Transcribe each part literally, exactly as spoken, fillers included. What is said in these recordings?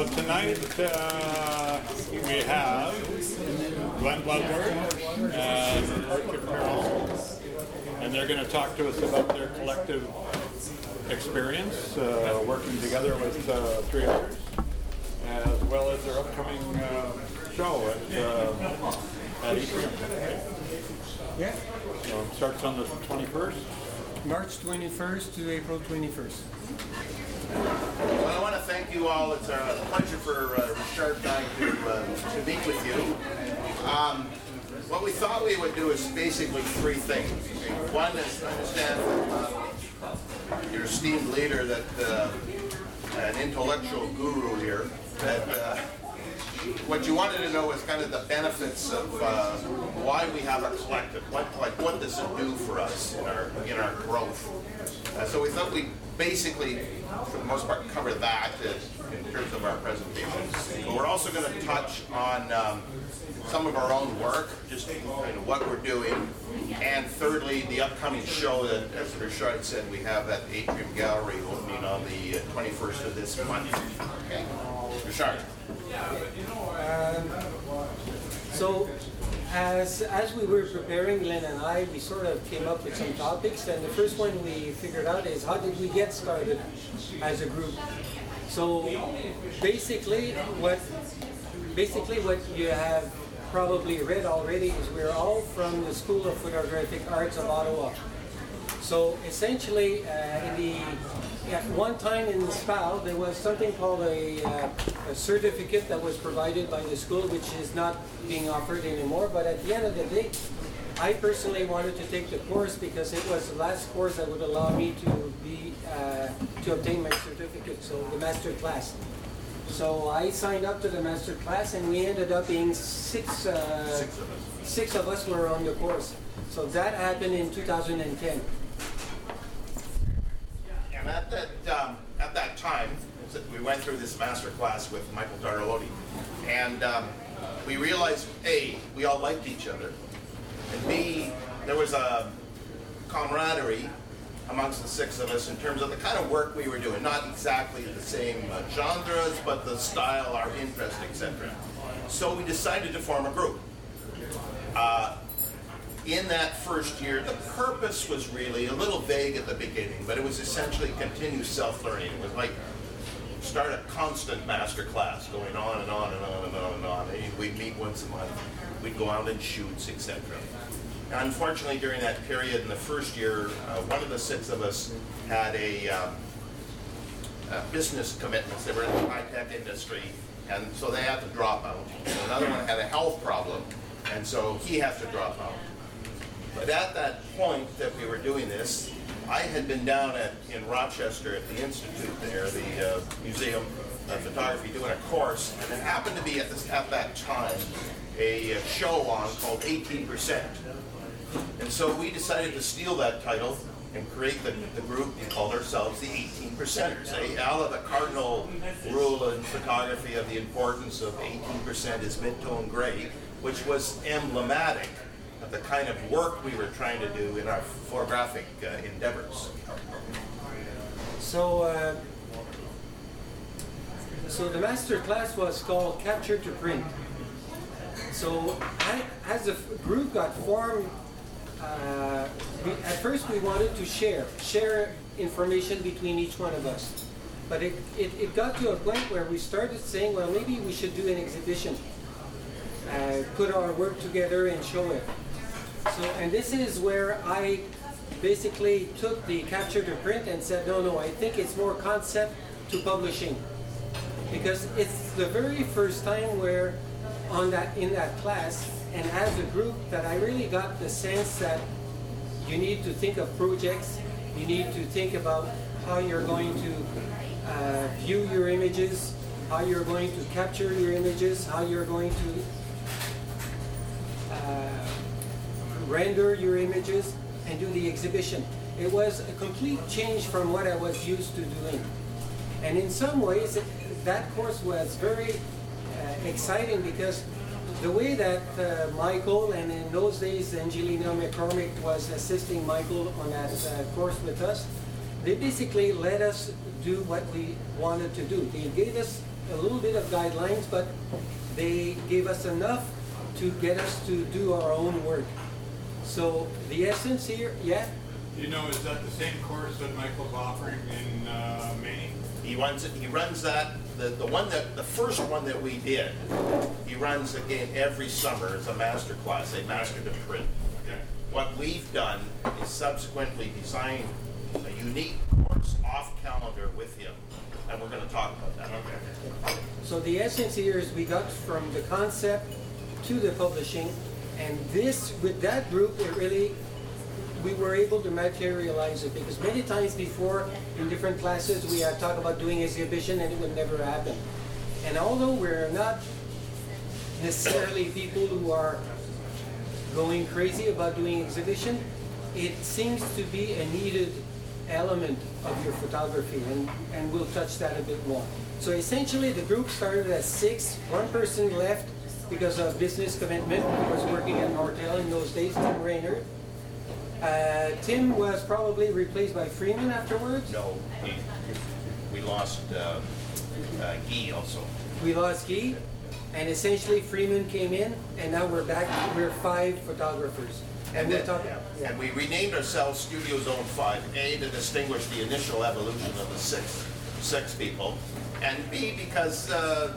tonight uh, we have Glenn Bloodworth and Richard Carroll, and they're going to talk to us about their collective experience uh, working together with uh, three others, as well as their upcoming uh, show at, uh, at Atrium. Yeah. So it starts on the twenty-first. March twenty-first to April twenty-first. Well, I want to thank you all. It's a pleasure for uh, Richard and I to, uh, to meet with you. Um, what we thought we would do is basically three things. One is to understand from uh, your esteemed leader that uh, an intellectual guru here, that uh, what you wanted to know is kind of the benefits of uh, why we have a collective, what, like what does it do for us in our in our growth. Uh, so we thought we'd basically, for the most part, cover that uh, in terms of our presentations. But we're also going to touch on um, some of our own work, just you know, what we're doing, and thirdly, the upcoming show that, as Richard said, we have at Atrium Gallery opening on the twenty-first of this month. Okay, Richard. Um, so, as as we were preparing, Glenn and I, we sort of came up with some topics, and the first one we figured out is how did we get started as a group? So, basically, what basically what you have probably read already is we're all from the School of Photographic Arts of Ottawa. So, essentially, uh, in the at one time in S P A L, there was something called a, uh, a certificate that was provided by the school, which is not being offered anymore. But at the end of the day, I personally wanted to take the course because it was the last course that would allow me to be uh, to obtain my certificate, so the master class. So I signed up to the master class, and we ended up being six. Uh, Six of us. Six of us were on the course. So that happened in two thousand ten. And at that um, at that time, we went through this master class with Michael Darlotti, and um, we realized A, we all liked each other, and B, there was a camaraderie amongst the six of us in terms of the kind of work we were doing. Not exactly the same uh, genres, but the style, our interest, et cetera. So we decided to form a group. Uh, In that first year, the purpose was really a little vague at the beginning, but it was essentially continued self-learning. It was like start a constant master class going on and on and on and on and on. We'd meet once a month. We'd go out and shoots, et cetera. Unfortunately, during that period in the first year, uh, one of the six of us had a, um, a business commitments. They were in the high-tech industry, and so they had to drop out. Another one had a health problem, and so he had to drop out. But at that point that we were doing this, I had been down at in Rochester at the Institute there, the uh, Museum of Photography, doing a course, and it happened to be at, this, at that time a show on called eighteen percent. And so we decided to steal that title and create the, the group and called ourselves the eighteen percenters. Eh? Out of the cardinal rule in photography of the importance of eighteen percent is mid-tone gray, which was emblematic of the kind of work we were trying to do in our photographic uh, endeavors. So, uh, so the master class was called Capture to Print. So, I, as a f- group got formed, uh, we, at first we wanted to share, share information between each one of us. But it, it, it got to a point where we started saying, well, maybe we should do an exhibition, uh, put our work together and show it. So, and this is where I basically took the Capture to Print and said, no, no, I think it's more concept to publishing. Because it's the very first time where on that in that class and as a group that I really got the sense that you need to think of projects, you need to think about how you're going to uh, view your images, how you're going to capture your images, how you're going to uh, render your images and do the exhibition. It was a complete change from what I was used to doing. And in some ways, that course was very uh, exciting because the way that uh, Michael, and in those days Angelina McCormick was assisting Michael on that uh, course with us, they basically let us do what we wanted to do. They gave us a little bit of guidelines, but they gave us enough to get us to do our own work. So the essence here, yeah? You know, is that the same course that Michael's offering in uh, Maine? He runs it. He runs that. The the one that the first one that we did. He runs again every summer. It's a master class. They mastered to print. Okay. What we've done is subsequently designed a unique course off calendar with him, and we're going to talk about that. Okay. So the essence here is we got from the concept to the publishing, and this, with that group, it really, we were able to materialize it, because many times before in different classes we had talked about doing exhibition and it would never happen. And although we're not necessarily people who are going crazy about doing exhibition, it seems to be a needed element of your photography, and, and we'll touch that a bit more. So essentially the group started at six, one person left because of business commitment. He was working at Nortel in those days, Tim Rayner. Uh, Tim was probably replaced by Freeman afterwards. No, he, we lost uh, uh, Guy also. We lost Guy, and essentially Freeman came in, and now we're back. We're five photographers, and, And, we're then, talking. yeah, Yeah. and we renamed ourselves Studio Zone Five. A, to distinguish the initial evolution of the six six people, and B, because uh,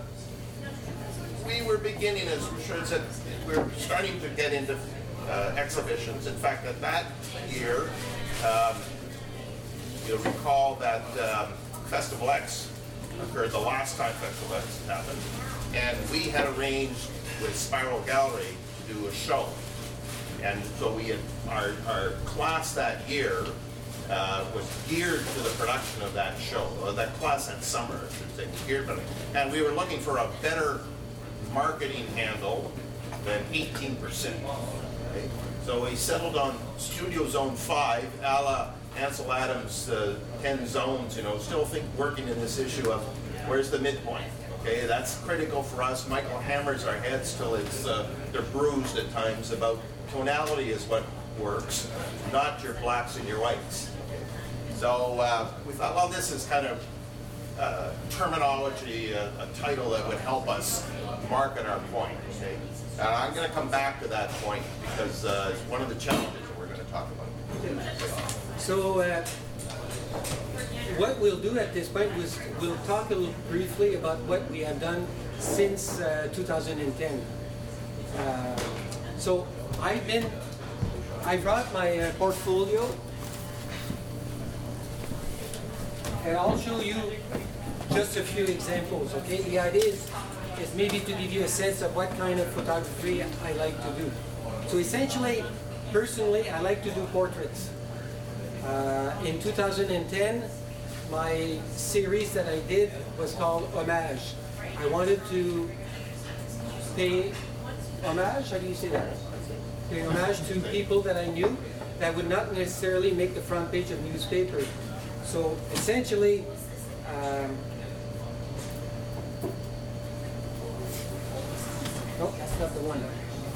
we were beginning, as Richard said, we were starting to get into uh, exhibitions. In fact, at that year, um, you'll recall that um, Festival X occurred the last time Festival X happened, and we had arranged with Spiral Gallery to do a show. And so we had, our, our class that year uh, was geared to the production of that show. Well, that class that summer, I should say, was geared for it. And we were looking for a better marketing handle than eighteen percent. Okay? So we settled on Studio Zone five, a la Ansel Adams' uh, ten zones, you know, still think working in this issue of where's the midpoint. Okay, that's critical for us. Michael hammers our heads till it's uh, they're bruised at times about tonality is what works, not your blacks and your whites. So uh, we thought, well, this is kind of uh, terminology, uh, a title that would help us market our point. Okay, and I'm going to come back to that point because uh, it's one of the challenges that we're going to talk about. So uh, what we'll do at this point is we'll talk a little briefly about what we have done since uh, two thousand ten. Uh, so I've been, I brought my uh, portfolio, and I'll show you just a few examples, okay? The idea is, is maybe to give you a sense of what kind of photography I like to do. So essentially, personally, I like to do portraits. Uh, in two thousand ten, my series that I did was called Homage. I wanted to pay homage, how do you say that? Pay homage to people that I knew that would not necessarily make the front page of newspaper. So essentially, um, no, that's not the one.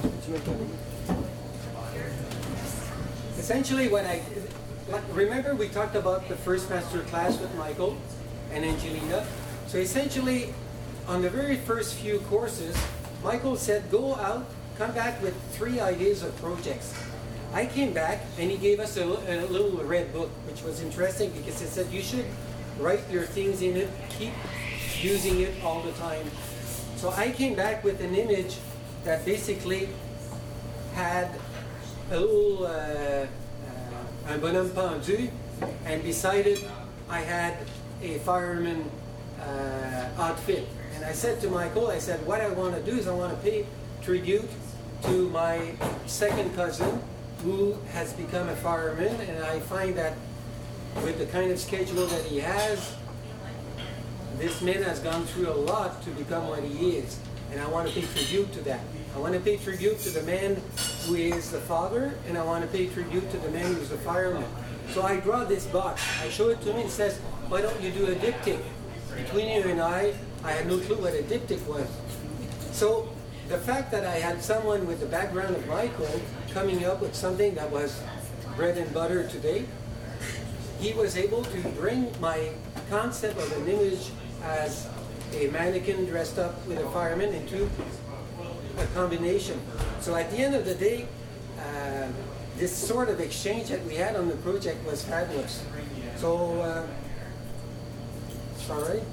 Essentially, what I remember, we talked about the first master class with Michael and Angelina. So essentially, on the very first few courses, Michael said, go out, come back with three ideas of projects. I came back and he gave us a, a little red book, which was interesting because it said you should write your things in it, keep using it all the time. So I came back with an image that basically had a little uh, uh, un bonhomme pendu, and beside it I had a fireman uh, outfit. And I said to Michael, I said, what I want to do is I want to pay tribute to my second cousin who has become a fireman, and I find that with the kind of schedule that he has, this man has gone through a lot to become what he is, and I want to pay tribute to that. I want to pay tribute to the man who is the father, and I want to pay tribute to the man who's the fireman. So I draw this box, I show it to him, and he says, why don't you do a diptych? Between you and I, I had no clue what a diptych was. So the fact that I had someone with the background of Michael coming up with something that was bread and butter today, he was able to bring my concept of an image as a mannequin dressed up with a fireman into a combination. So at the end of the day, uh, this sort of exchange that we had on the project was fabulous. So, uh, sorry.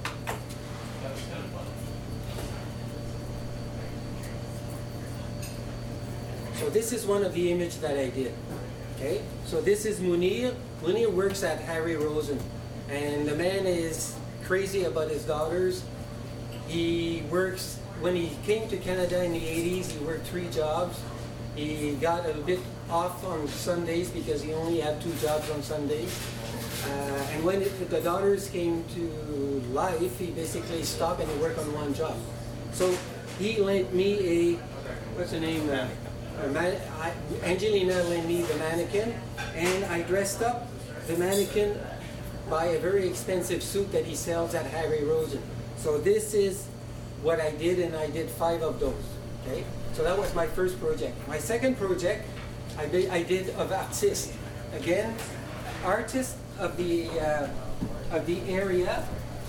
So this is one of the images that I did. Okay, so this is Munir. Munir works at Harry Rosen, and the man is crazy about his daughters. He works, when he came to Canada in the eighties, he worked three jobs. He got a bit off on Sundays because he only had two jobs on Sundays. Uh, and when it, the daughters came to life, he basically stopped and he worked on one job. So he lent me a, what's the name? Uh, a man, I, Angelina lent me the mannequin, and I dressed up the mannequin by a very expensive suit that he sells at Harry Rosen. So this is what I did, and I did five of those. Okay, so that was my first project. My second project, I, be, I did of artists. Again, artists of the uh, of the area.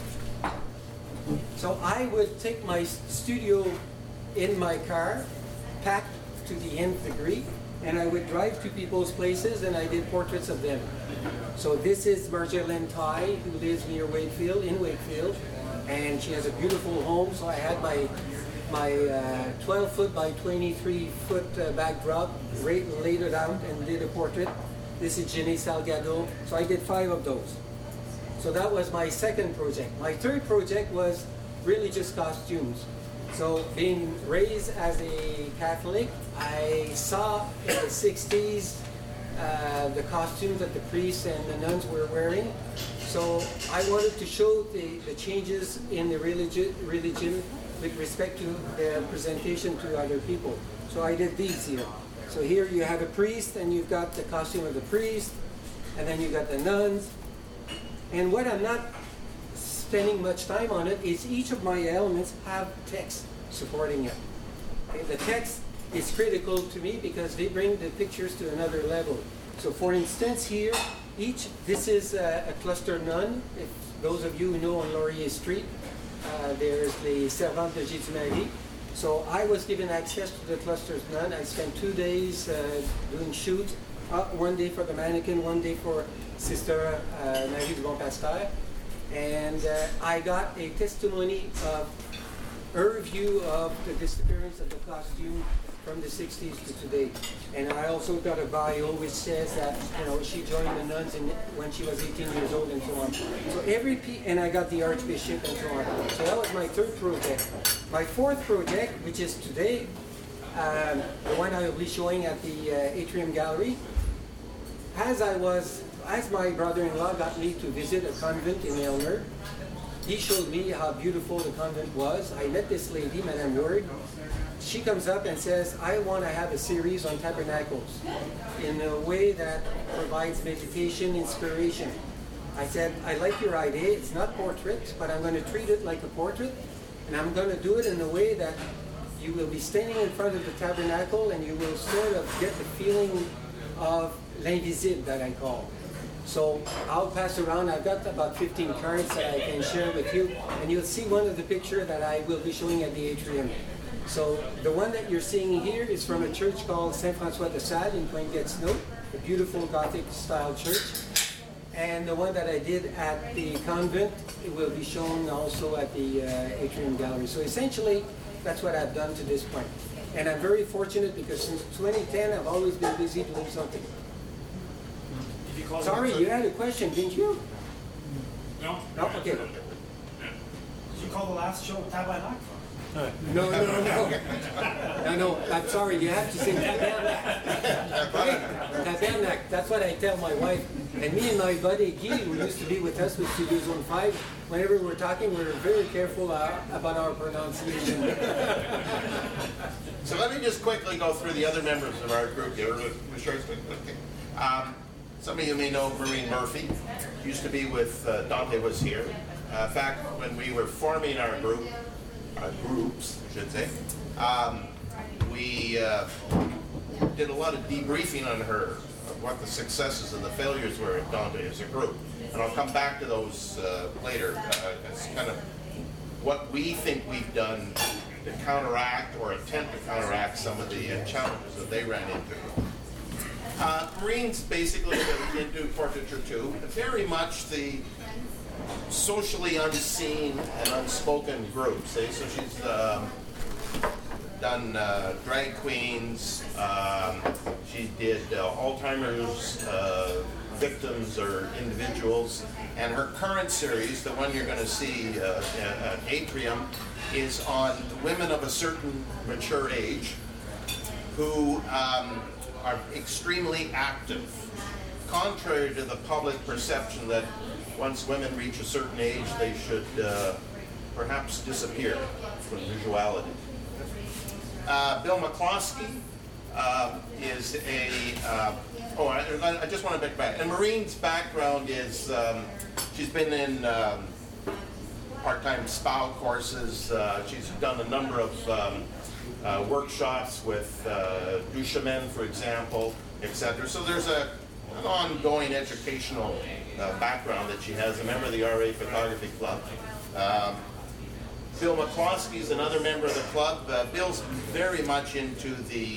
So I would take my studio in my car, packed to the nth degree, and I would drive to people's places, and I did portraits of them. So this is Marjolaine Tai, who lives near Wakefield, in Wakefield, and she has a beautiful home. So I had my my uh, twelve foot by twenty-three foot uh, backdrop, laid it out and did a portrait. This is Jenny Salgado. So I did five of those. So that was my second project. My third project was really just costumes. So being raised as a Catholic, I saw in the sixties uh, the costumes that the priests and the nuns were wearing. So I wanted to show the, the changes in the religion, religion with respect to their presentation to other people. So I did these here. So here you have a priest, and you've got the costume of the priest, and then you've got the nuns. And what I'm not spending much time on it is each of my elements have text supporting it. Okay, the text is critical to me because they bring the pictures to another level. So for instance here, each, this is a, a cluster nun. If those of you who know on Laurier Street, uh, there's the Servante de Jésus Marie. So I was given access to the cluster's nun. I spent two days uh, doing shoots, uh, one day for the mannequin, one day for Sister uh, Marie du Bon Pasteur. And uh, I got a testimony of her view of the disappearance of the costume from the sixties to today. And I also got a bio which says that, you know, she joined the nuns in, when she was eighteen years old and so on. So every P, and I got the Archbishop and so on. So that was my third project. My fourth project, which is today, um, the one I will be showing at the uh, Atrium Gallery, as I was, as my brother-in-law got me to visit a convent in Aylmer, he showed me how beautiful the convent was. I met this lady, Madame Ward. She comes up and says, I want to have a series on tabernacles in a way that provides meditation, inspiration. I said, I like your idea. It's not portrait, but I'm going to treat it like a portrait, and I'm going to do it in a way that you will be standing in front of the tabernacle and you will sort of get the feeling of l'invisible that I call. So I'll pass around. I've got about fifteen cards that I can share with you, and you'll see one of the pictures that I will be showing at the atrium. So the one that you're seeing here is from a church called Saint François de Sales in Pointe-Gatineau, a beautiful Gothic style church. And the one that I did at the convent, it will be shown also at the uh, Atrium Gallery. So essentially, that's what I've done to this point. And I'm very fortunate because since twenty ten, I've always been busy doing something. Did you call Sorry, the you had a question, didn't you? No. No? Okay. Did you call the last show Tabernacle? No, no, no. No, no, I'm sorry, you have to say Tabernacle. Right? Tabernacle, that's what I tell my wife. And me and my buddy Guy, who used to be with us with Studio Zone five, whenever we're talking, we're very careful uh, about our pronunciation. So let me just quickly go through the other members of our group here. Um, some of you may know Maureen Murphy. Used to be with uh, Dante was here. Uh, in fact, when we were forming our group, our groups, I should say, um, we uh, did a lot of debriefing on her what the successes and the failures were at Dante as a group. And I'll come back to those uh, later uh, as kind of what we think we've done to counteract or attempt to counteract some of the uh, challenges that they ran into. Uh, Marines basically went into portraiture too, very much the socially unseen and unspoken groups. Eh? So she's um, done uh, drag queens, um, she did uh, Alzheimer's uh, victims or individuals, and her current series, the one you're going to see uh, at Atrium, is on women of a certain mature age who um, are extremely active, contrary to the public perception that once women reach a certain age, they should uh, perhaps disappear from visuality. Uh, Bill McCloskey uh, is a, uh, oh, I, I just want to back back. And Marine's background is, um, she's been in um, part-time S P A O courses. Uh, she's done a number of um, uh, workshops with uh, Duchemin, for example, et cetera. So there's a, an ongoing educational uh, background that she has, a member of the R A Photography Club. Um, Bill McCloskey is another member of the club. Uh, Bill's very much into the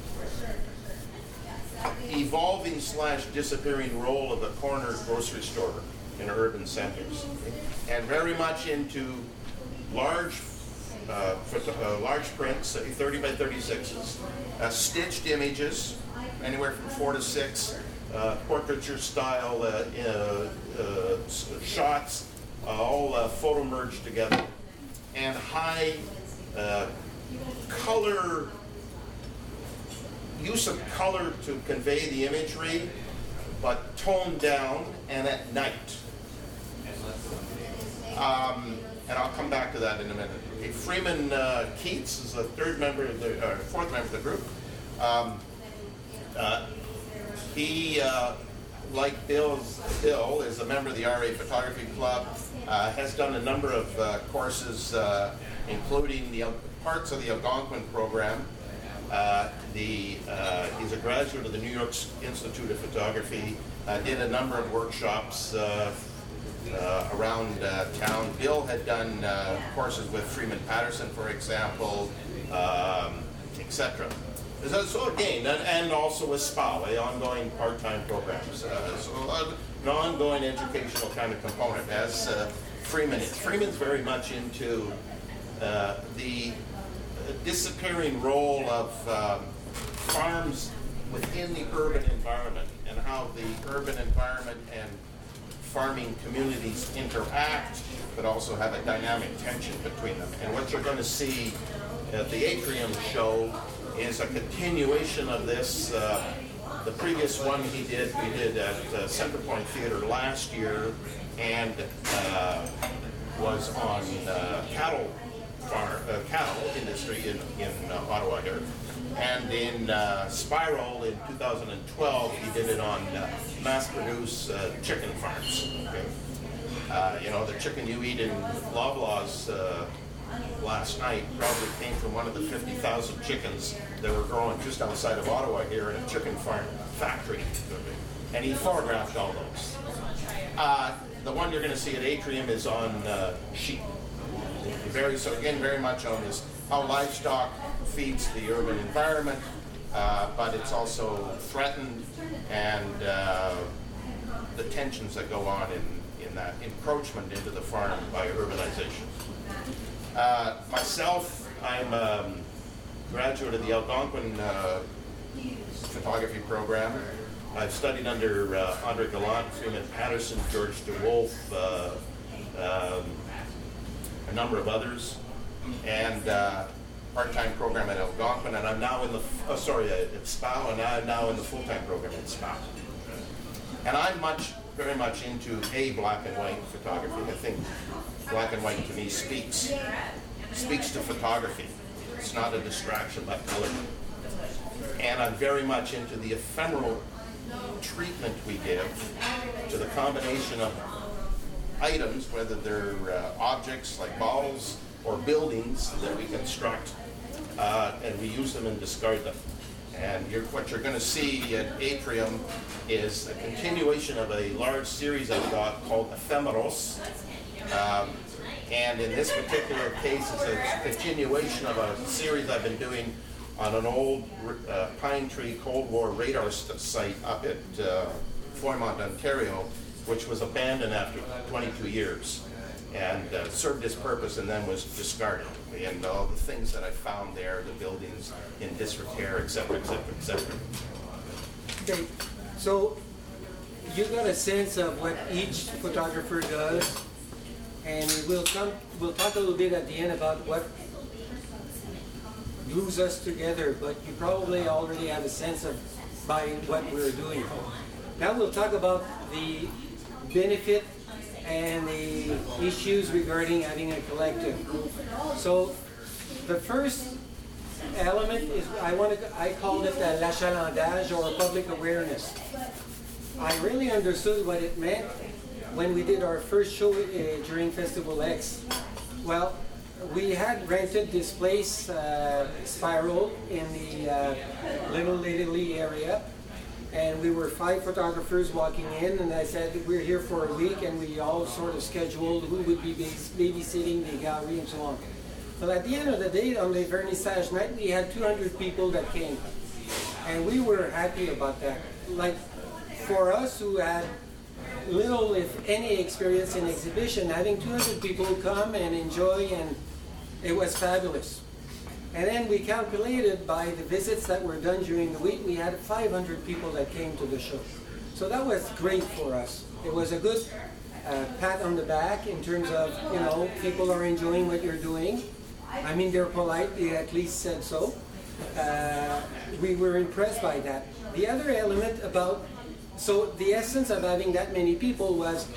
evolving slash disappearing role of the corner grocery store in urban centers, and very much into large uh, uh, large prints, uh, thirty by thirty-sixes, uh, stitched images, anywhere from four to six, uh, portraiture style uh, uh, uh, shots, uh, all uh, photo merged together, and high uh, color, use of color to convey the imagery, but toned down and at night. Um, and I'll come back to that in a minute. Okay, Freeman uh, Keats is the third member of the, uh, fourth member of the group. Um, uh, he, uh, like Bill's, Bill, is a member of the R A Photography Club, uh, has done a number of uh, courses, uh, including the parts of the Algonquin program. Uh, the, uh, he's a graduate of the New York Institute of Photography, uh, did a number of workshops uh, uh, around uh, town. Bill had done uh, courses with Freeman Patterson, for example, um, et cetera. So, so again, and, and also with S P A O, ongoing part-time programs. Uh, so uh, an ongoing educational kind of component, as uh, Freeman is. Freeman's very much into uh, the disappearing role of um, farms within the urban environment, and how the urban environment and farming communities interact, but also have a dynamic tension between them. And what you're going to see at the Atrium show is a continuation of this. Uh, the previous one he did, we did at uh, Centerpoint Theater last year, and uh, was on uh, cattle farm, uh, cattle industry in, in uh, Ottawa here. And in uh, Spiral in two thousand twelve, he did it on uh, mass-produced uh, chicken farms. Okay? Uh, you know, the chicken you eat in Loblaws uh, last night probably came from one of the fifty thousand chickens that were growing just outside of Ottawa here in a chicken farm factory. And he photographed all those. Uh, the one you're going to see at Atrium is on uh, sheep. Very, so again, very much on this, how livestock feeds the urban environment, uh, but it's also threatened, and uh, the tensions that go on in, in that encroachment into the farm by urbanization. Uh, myself, I'm a graduate of the Algonquin uh, photography program. I've studied under uh, Andre Gallant, Freeman Patterson, George DeWolf, uh, um, a number of others, and uh, part-time program at Algonquin, and I'm now in the, oh, sorry, at S P A O, and I'm now in the full-time program at S P A O. And I'm much, very much into a black and white photography. I think black and white to me speaks, speaks to photography. It's not a distraction like color. And I'm very much into the ephemeral treatment we give to the combination of items, whether they're uh, objects like balls or buildings that we construct, uh, and we use them and discard them. And you're, what you're going to see at Atrium is a continuation of a large series I've got called Ephemeros. Um, and in this particular case, it's a continuation of a series I've been doing on an old uh, pine tree Cold War radar st- site up at uh, Foymont, Ontario, which was abandoned after twenty-two years and uh, served its purpose and then was discarded. And all the things that I found there, the buildings in disrepair, et cetera, et cetera, et cetera. Okay, so you got a sense of what each photographer does, and we'll come. We'll talk a little bit at the end about what glues us together. But you probably already have a sense of by what we're doing. Now we'll talk about the benefit and the issues regarding having a collective. So the first element is, I want to, I called it uh, l'achalandage, or public awareness. I really understood what it meant when we did our first show uh, during Festival X. Well, we had rented this place, uh, Spiral, in the uh, Little Italy area. And we were five photographers walking in, and I said, we're here for a week, and we all sort of scheduled who would be babysitting the gallery and so on. But at the end of the day, on the vernissage night, we had two hundred people that came. And we were happy about that. Like, for us who had little, if any, experience in exhibition, having two hundred people come and enjoy, and it was fabulous. And then we calculated by the visits that were done during the week, we had five hundred people that came to the show. So that was great for us. It was a good uh, pat on the back in terms of, you know, people are enjoying what you're doing. I mean, they're polite, they at least said so. Uh, we were impressed by that. The other element about, so the essence of having that many people was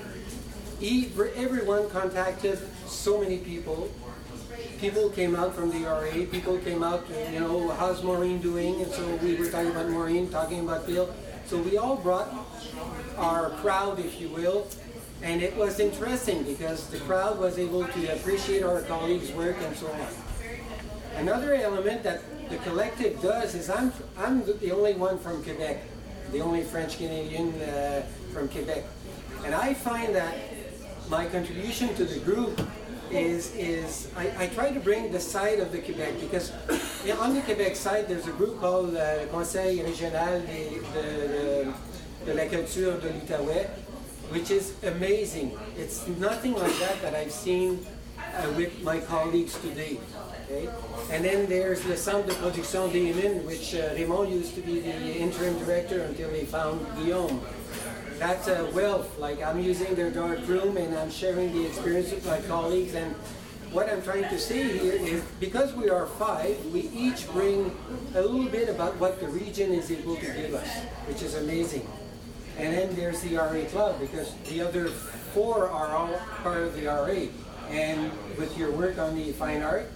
everyone contacted so many people. People came out from the R A, people came out, you know, how's Maureen doing? And so we were talking about Maureen, talking about Bill. So we all brought our crowd, if you will, and it was interesting because the crowd was able to appreciate our colleagues' work and so on. Another element that the collective does is I'm, I'm the only one from Quebec, the only French-Canadian uh, from Quebec. And I find that my contribution to the group is, is I, I try to bring the side of the Quebec, because yeah, on the Quebec side there's a group called uh, Conseil Régional de, de, de la Culture de l'Outaouais, which is amazing. It's nothing like that that I've seen uh, with my colleagues today. Okay? And then there's the Centre de Production des Mines, which uh, Raymond used to be the interim director until they found Guillaume. That's a wealth. Like, I'm using their dark room and I'm sharing the experience with my colleagues. And what I'm trying to say here is, because we are five, we each bring a little bit about what the region is able to give us, which is amazing. And then there's the R A Club, because the other four are all part of the R A. And with your work on the fine art,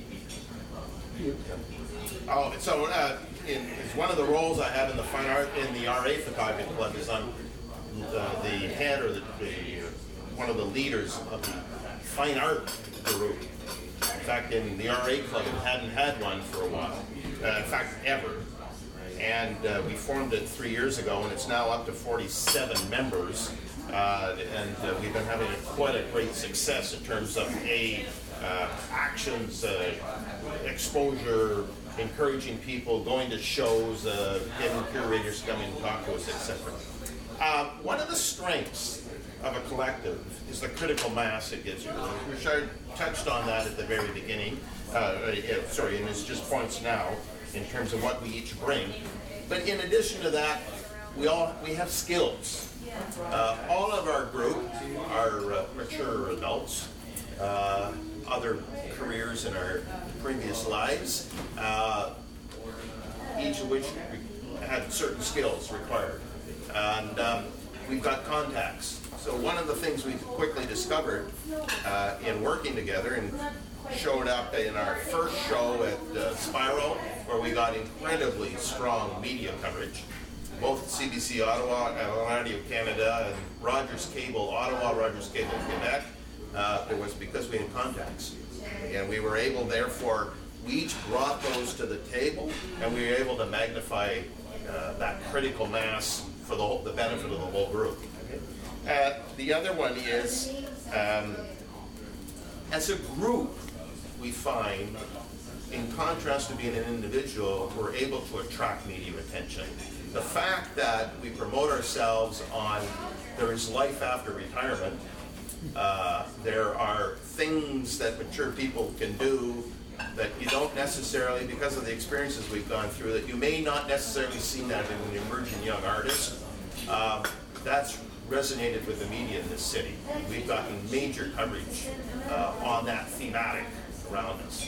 you, Oh, so uh, in, it's one of the roles I have in the fine art in the R A Photography Club is I'm uh, the head or the, the one of the leaders of the fine art group. In fact, in the R A Club, it hadn't had one for a while. Uh, in fact, ever. And uh, we formed it three years ago, and it's now up to forty-seven members. Uh, and uh, we've been having a, quite a great success in terms of a uh, actions, uh, exposure, encouraging people, going to shows, uh, getting curators coming and talk to us, et cetera. Uh, one of the strengths of a collective is the critical mass it gives you. Richard touched on that at the very beginning. Uh, uh, sorry, and it's just points now in terms of what we each bring. But in addition to that, we all we have skills. Uh, all of our group are uh, mature adults, uh, other careers in our previous lives, uh, each of which had certain skills required. And um, we've got contacts. So one of the things we quickly discovered uh, in working together, and showed up in our first show at uh, Spiral, where we got incredibly strong media coverage, both C B C Ottawa, Radio Canada, and Rogers Cable Ottawa, Rogers Cable Quebec. Uh, it was because we had contacts. And we were able, therefore, we each brought those to the table, and we were able to magnify uh, that critical mass for the, whole, the benefit of the whole group. Uh, the other one is, um, as a group, we find, in contrast to being an individual, we're able to attract media attention. The fact that we promote ourselves on there is life after retirement, uh, there are things that mature people can do that you don't necessarily, because of the experiences we've gone through, that you may not necessarily see that in an emerging young artist. Um, that's resonated with the media in this city. We've gotten major coverage uh, on that thematic around us.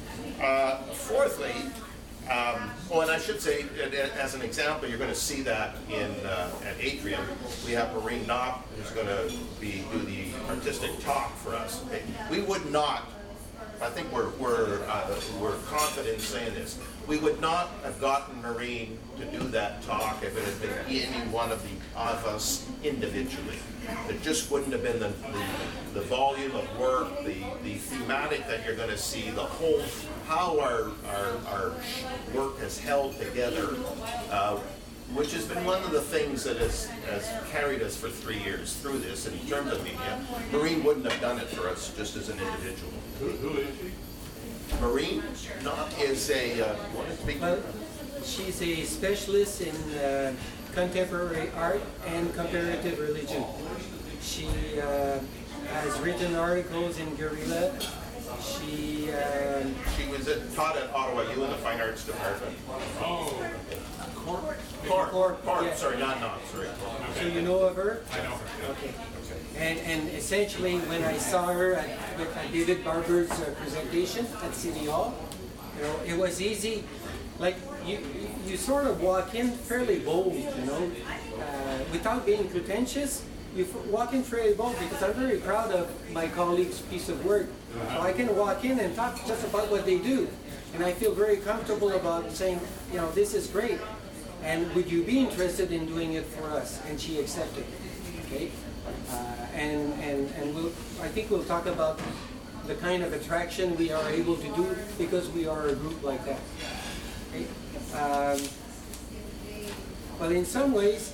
Uh, fourthly, um, oh, and I should say, as an example, you're going to see that in uh, at Atrium. We have Maureen Knopp, who's going to be do the artistic talk for us. We would not, I think we're we're uh, we're confident in saying this. We would not have gotten Maureen to do that talk if it had been any one of the of us individually. It just wouldn't have been the, the, the volume of work, the, the thematic that you're going to see, the whole, how our, our, our work has held together, uh, which has been one of the things that has, has carried us for three years through this in terms of media. Maureen wouldn't have done it for us just as an individual. Who, who is she? Maureen Knopp is a, uh, what is speaking? Well, she's a specialist in uh, contemporary art and comparative religion. She uh, has written articles in Guerrilla. She um, She was at, taught at Ottawa U in the Fine Arts Department. Oh, Court? Cork, Cork, Cork, yeah. sorry, not Knopp, sorry. so you know of her? I know her. Okay. And, and essentially, when I saw her at, at David Barber's uh, presentation at City Hall, you know, it was easy. Like you, you sort of walk in fairly bold, you know, uh, without being pretentious. You f- walk in fairly bold because I'm very proud of my colleagues' piece of work. So I can walk in and talk just about what they do, and I feel very comfortable about saying, you know, this is great. And would you be interested in doing it for us? And she accepted. Okay. Uh, and and and we'll, I think we'll talk about the kind of attraction we are able to do because we are a group like that. Okay? Um, but in some ways,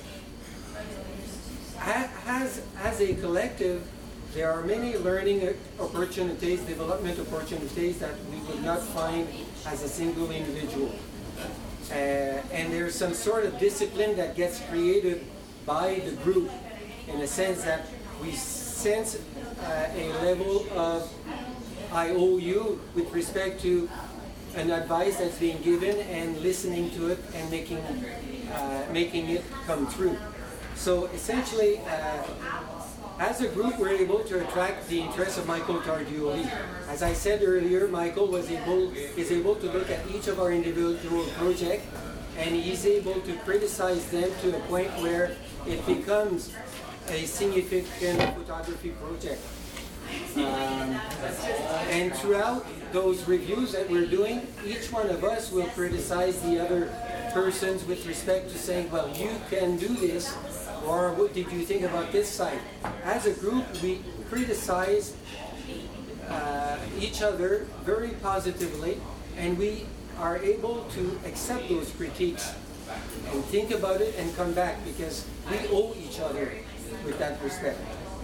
ha- as as a collective, there are many learning opportunities, development opportunities that we would not find as a single individual. Uh, and there's some sort of discipline that gets created by the group, in the sense that we sense uh, a level of I O U with respect to an advice that's being given and listening to it and making uh, making it come true. So essentially, uh, as a group, we're able to attract the interest of Michael Tardioli. As I said earlier, Michael was able is able to look at each of our individual projects, and he's able to criticize them to a point where it becomes a significant photography project. Um, and throughout those reviews that we're doing, each one of us will criticize the other persons with respect to saying, well, you can do this, or what did you think about this site? As a group, we criticize uh, each other very positively, and we are able to accept those critiques and think about it and come back, because we owe each other with that respect.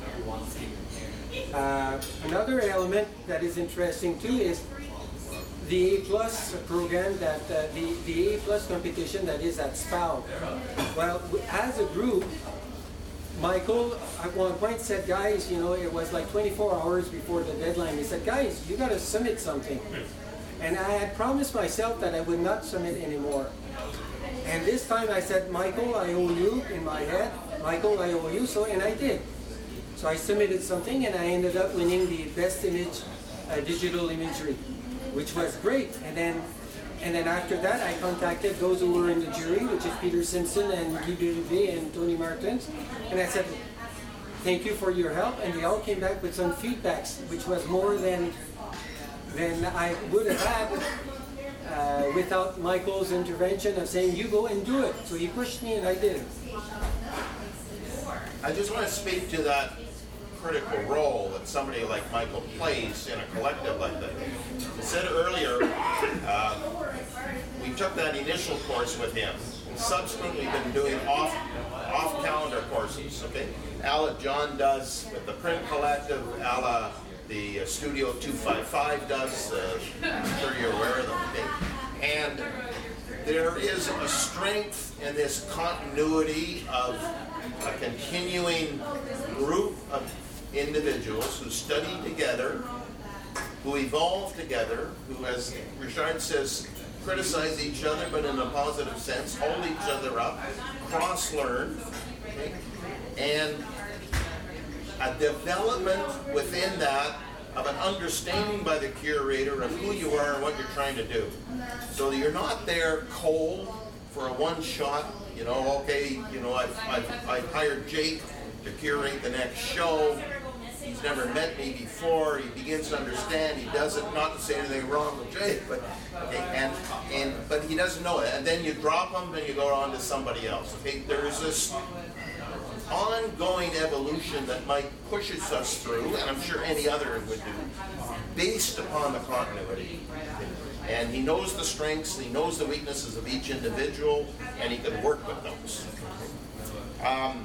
Uh, another element that is interesting too is the A plus program, that uh, the, the A plus competition that is at S P A L. Well, as a group, Michael at one point said, guys, you know, it was like twenty-four hours before the deadline. He said, guys, you got to submit something. And I had promised myself that I would not submit anymore. And this time I said, Michael, I owe you, in my head. Michael, I owe you. So, and I did. So I submitted something, and I ended up winning the best image, uh, digital imagery, which was great. And then, and then after that, I contacted those who were in the jury, which is Peter Simpson and Guy Berivet and Tony Martins, and I said, thank you for your help. And they all came back with some feedbacks, which was more than than I would have had uh, without Michael's intervention of saying, you go and do it. So he pushed me, and I did it. I just want to speak to that critical role that somebody like Michael plays in a collective like that. I said earlier, that initial course with him. And subsequently, we've been doing off off calendar courses. Okay, Ala John does with the Print Collective. Ala the uh, Studio two fifty-five does. Uh, I'm sure you're aware of them. Okay? And there is a strength in this continuity of a continuing group of individuals who study together, who evolve together, who, as Richard says, criticize each other, but in a positive sense, hold each other up, cross-learn, okay? And a development within that of an understanding by the curator of who you are and what you're trying to do. So that you're not there cold for a one-shot, you know, okay, you know, I've, I've, I've hired Jake to curate the next show. He's never met me before. He begins to understand. He doesn't, not to say anything wrong with Jake, but okay, and and but he doesn't know it. And then you drop him, and you go on to somebody else. Okay, there is this ongoing evolution that Mike pushes us through, and I'm sure any other would do, based upon the continuity. And he knows the strengths, he knows the weaknesses of each individual, and he can work with those. Um,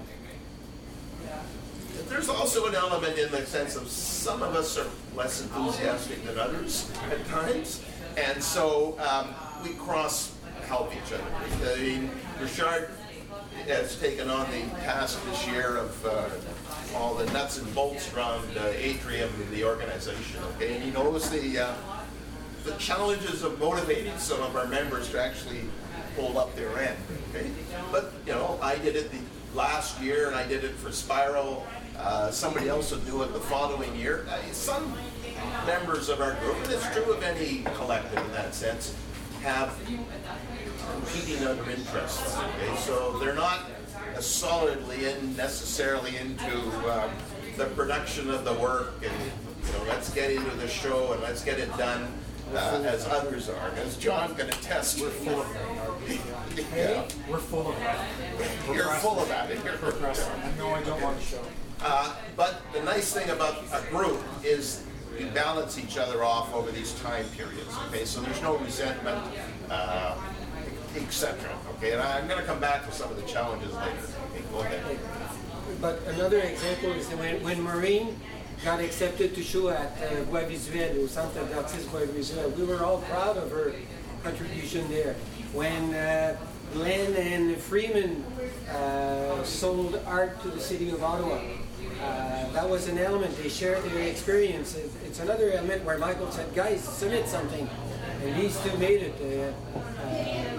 there's also an element in the sense of some of us are less enthusiastic than others at times, and so um, we cross-help each other. I mean, Richard has taken on the task this year of uh, all the nuts and bolts around uh, Atrium, the organization, okay? And he knows the uh, the challenges of motivating some of our members to actually hold up their end, okay? But, you know, I did it the last year, and I did it for Spiral. Uh, somebody else will do it the following year. Uh, some members of our group, and it's true of any collective in that sense, have competing other interests. Okay, so they're not as solidly in necessarily into um, the production of the work and, you know, let's get into the show and let's get it done uh, as others are. As John can attest, we're full of that. Yeah. We're full of that. You're full of that. You're And no, I don't want to show. Uh, but the nice thing about a group is we balance each other off over these time periods. Okay, so there's no resentment. Uh, et cetera. Okay, and I'm going to come back to some of the challenges later. Okay, go ahead. But another example is when, when Maureen got accepted to show at uh, Bois Visuel, au Centre d'Artistes Bois Visuel, we were all proud of her contribution there. When uh, Glenn and Freeman uh, sold art to the city of Ottawa, uh, that was an element. They shared their experience. It, it's another element where Michael said, guys, submit something. And these two made it. Uh, uh,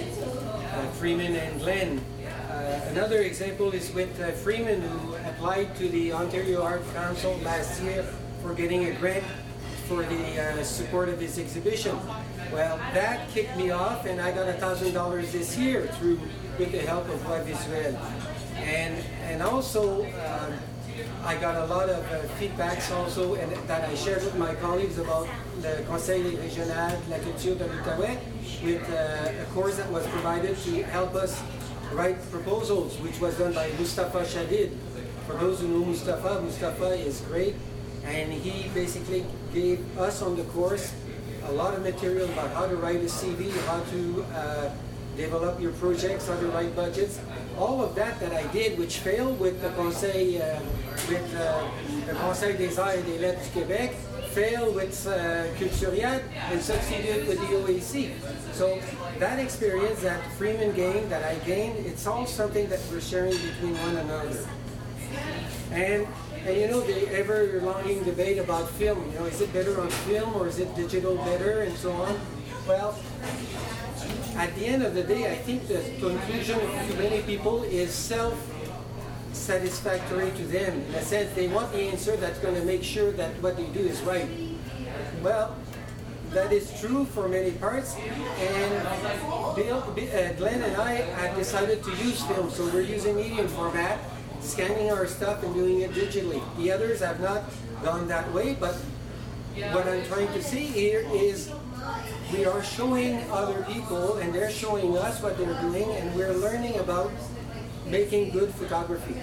uh, Freeman and Glenn. Uh, another example is with uh, Freeman, who applied to the Ontario Art Council last year for getting a grant for the uh, support of his exhibition. Well, that kicked me off, and I got a thousand dollars this year through with the help of Bois Visuel. And and also, um, I got a lot of uh, feedbacks also, and that I shared with my colleagues about the Conseil Régional de la Culture de l'Outaouais, with uh, a course that was provided to help us write proposals, which was done by Mustafa Shadid. For those who know Mustafa, Mustafa is great, and he basically gave us on the course a lot of material about how to write a C V, how to uh, develop your projects, how to write budgets. All of that that I did, which failed with the Conseil, uh, with uh, the Conseil des Arts et des Lettres du Québec, failed with uh, Culturiat, and succeeded with the O A C. So that experience that Freeman gained, that I gained, it's all something that we're sharing between one another. And And you know, the ever-longing debate about film, you know, is it better on film or is it digital better and so on? Well, at the end of the day, I think the conclusion to many people is self-satisfactory to them. In a sense, they want the answer that's going to make sure that what they do is right. Well, that is true for many parts, and Bill, uh, Glenn and I have decided to use film, so we're using medium format, scanning our stuff and doing it digitally. The others have not gone that way, but what I'm trying to see here is we are showing other people and they're showing us what they're doing, and we're learning about making good photography.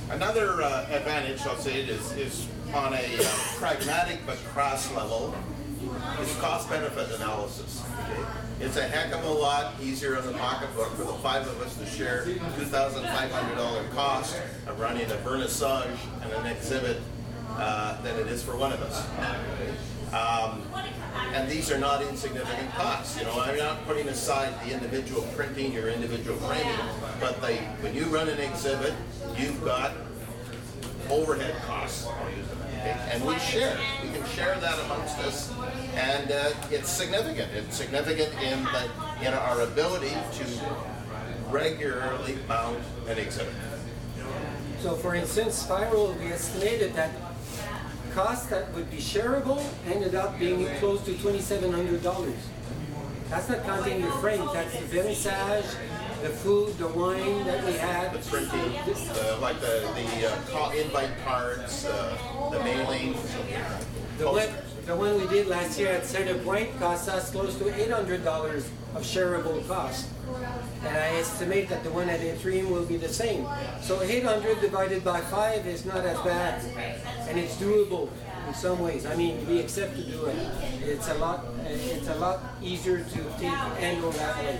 Another uh, advantage, I'll say, is, is on a uh, pragmatic but crass level. is cost-benefit analysis. Okay? It's a heck of a lot easier in the pocketbook for the five of us to share two thousand five hundred dollars cost of running a vernissage and an exhibit uh, than it is for one of us. Um, and these are not insignificant costs. You know, I'm not putting aside the individual printing, your individual framing, but they, when you run an exhibit, you've got overhead costs. Okay? And we share. We can share that amongst us, and uh, it's significant. It's significant in the, in our ability to regularly mount an exhibit. So, for instance, Spiral, we estimated that costs that would be shareable ended up being close to twenty-seven hundred dollars. That's not counting your frames. That's the vernissage, the food, the wine that we had. The printing, uh, like the, the uh, call, invite cards, uh, the mailing. The one, the one we did last year at Center Point cost us close to eight hundred dollars of shareable cost. And I estimate that the one at Atrium will be the same. So eight hundred divided by five is not as bad. And it's doable in some ways. I mean, we accept to do it. It's a lot, it's a lot easier to take handle that way.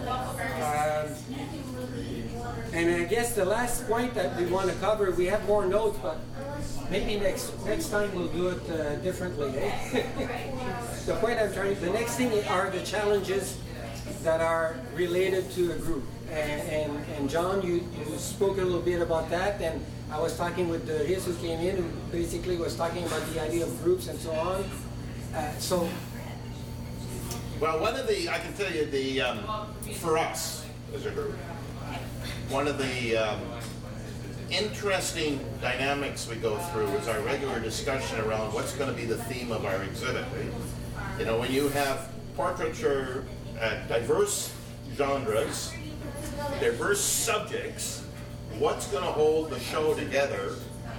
Um, and I guess the last point that we want to cover, we have more notes, but maybe next next time we'll do it uh, differently. Eh? The point I'm trying, the next thing are the challenges that are related to a group. And, and, and John, you, you spoke a little bit about that, and I was talking with the his who came in, who basically was talking about the idea of groups and so on. Uh, so, well, one of the, I can tell you, the um, for us as a group, one of the um, interesting dynamics we go through is our regular discussion around what's going to be the theme of our exhibit. Right? You know, when you have portraiture at diverse genres, diverse subjects, what's going to hold the show together